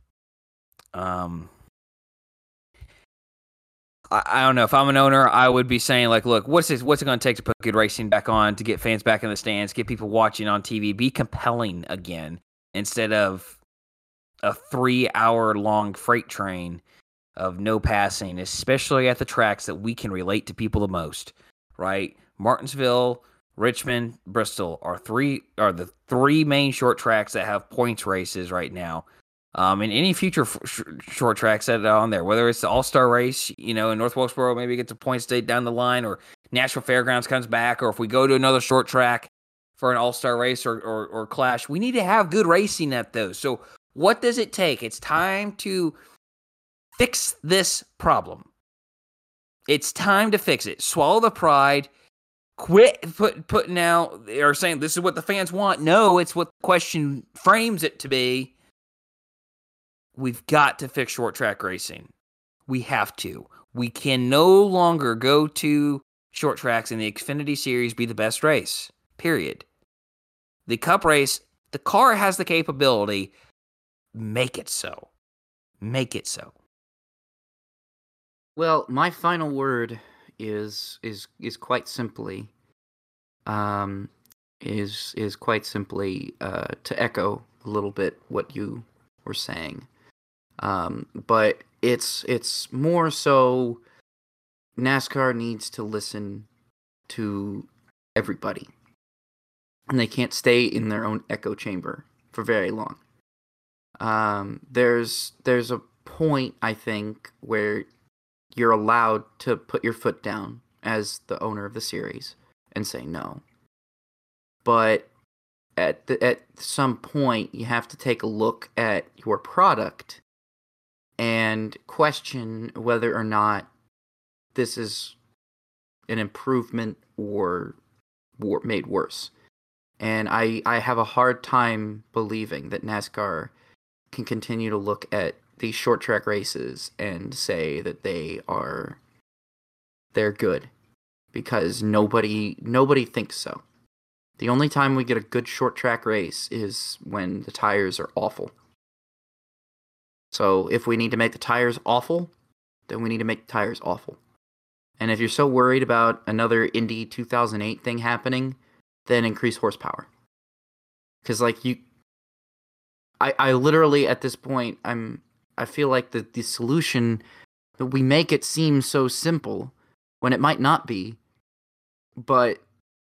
I don't know. If I'm an owner, I would be saying, like, look, what's it going to take to put good racing back on, to get fans back in the stands, get people watching on TV, be compelling again, instead of a 3-hour-long freight train of no passing, especially at the tracks that we can relate to people the most, right? Martinsville, Richmond, Bristol are the 3 main short tracks that have points races right now. And any future short tracks that are on there, whether it's the All-Star race, in North Wilkesboro, maybe get to Point State down the line, or Nashville Fairgrounds comes back, or if we go to another short track for an All-Star race or Clash, we need to have good racing at those. So what does it take? It's time to fix this problem. It's time to fix it. Swallow the pride. Quit putting out or saying this is what the fans want. No, it's what the question frames it to be. We've got to fix short track racing. We have to. We can no longer go to short tracks in the Xfinity Series be the best race. Period. The Cup race, the car has the capability. Make it so. Make it so. Well, my final word is quite simply to echo a little bit what you were saying. But it's more so NASCAR needs to listen to everybody, and they can't stay in their own echo chamber for very long. There's a point, I think, where you're allowed to put your foot down as the owner of the series and say no. But at some point, you have to take a look at your product and question whether or not this is an improvement or made worse. And I have a hard time believing that NASCAR can continue to look at these short track races and say that they're good, because nobody thinks so. The only time we get a good short track race is when the tires are awful. So if we need to make the tires awful, then we need to make the tires awful. And if you're so worried about another Indy 2008 thing happening, then increase horsepower. Because I literally at this point I feel like the solution that we make it seem so simple, when it might not be. But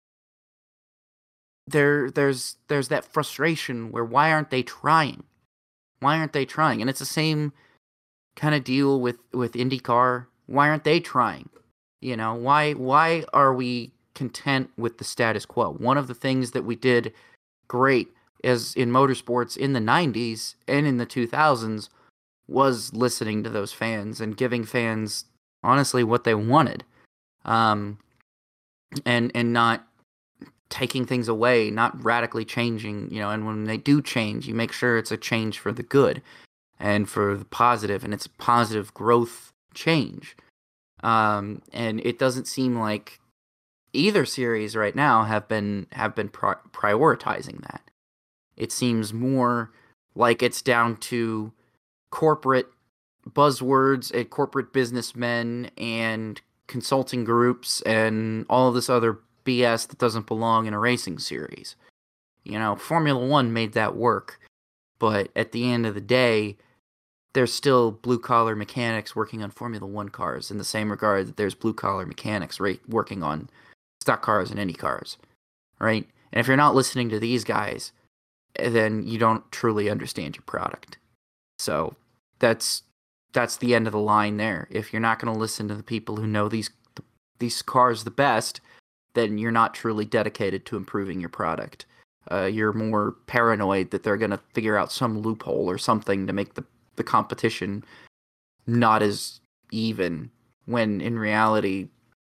there's that frustration where why aren't they trying? Why aren't they trying? And it's the same kind of deal with IndyCar. Why aren't they trying? Why are we content with the status quo? One of the things that we did great as in motorsports in the 90s and in the 2000s was listening to those fans and giving fans honestly what they wanted. And not taking things away, not radically changing, and when they do change, you make sure it's a change for the good and for the positive, and it's a positive growth change. And it doesn't seem like either series right now have been prioritizing that. It seems more like it's down to corporate buzzwords and corporate businessmen and consulting groups and all this other BS that doesn't belong in a racing series. Formula One made that work, but at the end of the day, there's still blue-collar mechanics working on Formula One cars in the same regard that there's blue-collar mechanics working on stock cars and Indy cars, right? And if you're not listening to these guys, then you don't truly understand your product. So that's the end of the line there. If you're not going to listen to the people who know these cars the best, then you're not truly dedicated to improving your product. You're more paranoid that they're going to figure out some loophole or something to make the competition not as even, when in reality,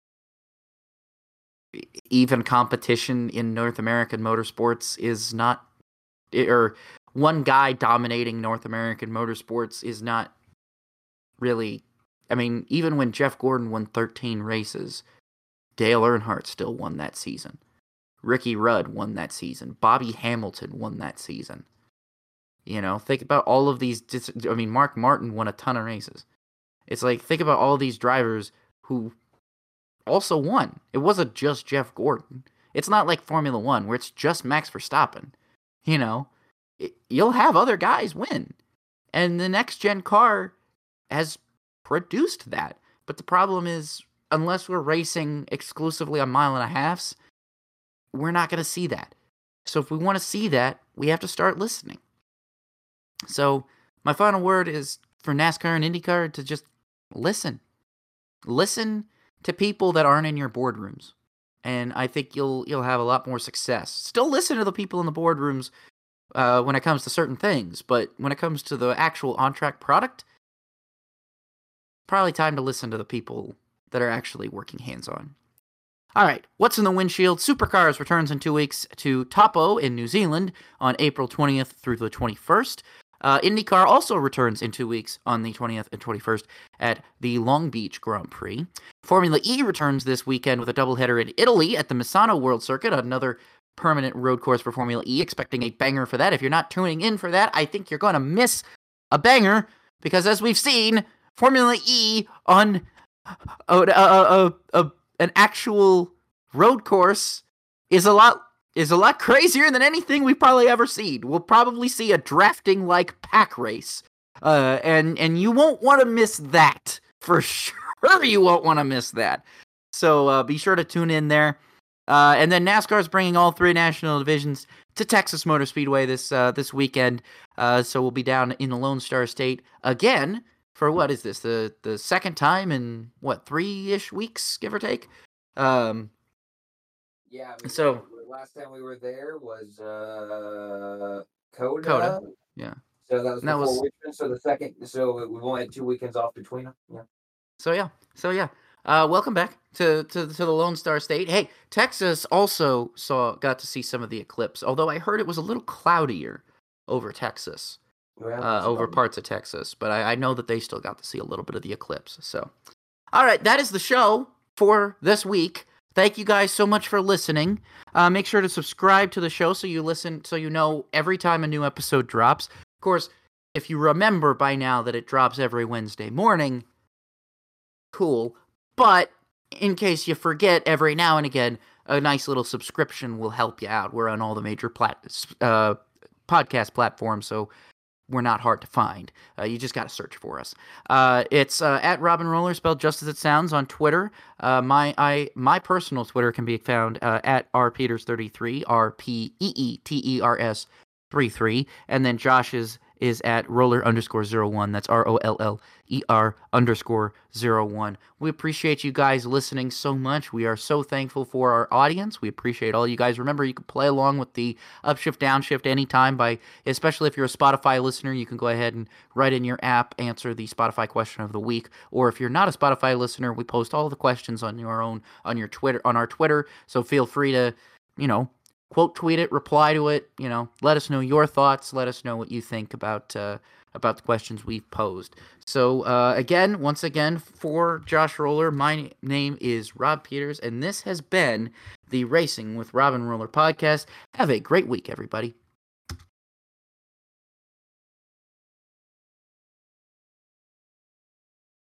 even competition in North American motorsports is not, or one guy dominating North American motorsports is not really, even when Jeff Gordon won 13 races, Dale Earnhardt still won that season. Ricky Rudd won that season. Bobby Hamilton won that season. Think about all of these. Mark Martin won a ton of races. It's like, think about all these drivers who also won. It wasn't just Jeff Gordon. It's not like Formula One where it's just Max Verstappen. You'll have other guys win. And the next gen car has produced that. But the problem is, unless we're racing exclusively on 1.5 miles, we're not going to see that. So if we want to see that, we have to start listening. So my final word is for NASCAR and IndyCar to just listen. Listen to people that aren't in your boardrooms. And I think you'll have a lot more success. Still listen to the people in the boardrooms when it comes to certain things. But when it comes to the actual on-track product, probably time to listen to the people that are actually working hands-on. All right, what's in the windshield? Supercars returns in 2 weeks to Taupo in New Zealand on April 20th through the 21st. IndyCar also returns in 2 weeks on the 20th and 21st at the Long Beach Grand Prix. Formula E returns this weekend with a doubleheader in Italy at the Misano World Circuit, another permanent road course for Formula E. Expecting a banger for that. If you're not tuning in for that, I think you're going to miss a banger, because as we've seen, Formula E on an actual road course is a lot crazier than anything we've probably ever seen. We'll probably see a drafting-like pack race. And you won't want to miss that. For sure you won't want to miss that. So be sure to tune in there. And then NASCAR's bringing all 3 national divisions to Texas Motor Speedway this weekend. So we'll be down in the Lone Star State again for, what is this, the second time in, 3-ish weeks, give or take? Yeah. So last time we were there was Coda. Coda. Yeah. So that was before Richmond. So the second. So we've only had 2 weekends off between them. Yeah. So yeah. Welcome back to the Lone Star State. Hey, Texas also got to see some of the eclipse, although I heard it was a little cloudier over Texas, over parts of Texas. But I know that they still got to see a little bit of the eclipse. So, all right, that is the show for this week. Thank you guys so much for listening. Make sure to subscribe to the show so you know every time a new episode drops. Of course, if you remember by now that it drops every Wednesday morning, cool. But in case you forget every now and again, a nice little subscription will help you out. We're on all the major podcast platforms, so we're not hard to find. You just got to search for us. It's at Rob and Roller, spelled just as it sounds, on Twitter. My personal Twitter can be found at rpeters33, RPEETERS 33, and then Josh's is at roller_01. That's ROLLER_01. We appreciate you guys listening so much. We are so thankful for our audience. We appreciate all you guys. Remember, you can play along with the upshift, downshift anytime especially if you're a Spotify listener, you can go ahead and write in your app, answer the Spotify question of the week. Or if you're not a Spotify listener, we post all the questions on our Twitter. So feel free to, quote tweet it, reply to it, let us know your thoughts, let us know what you think about the questions we've posed. So once again, for Josh Roller, my name is Rob Peters, and this has been the Racing with Rob and Roller podcast. Have a great week, everybody.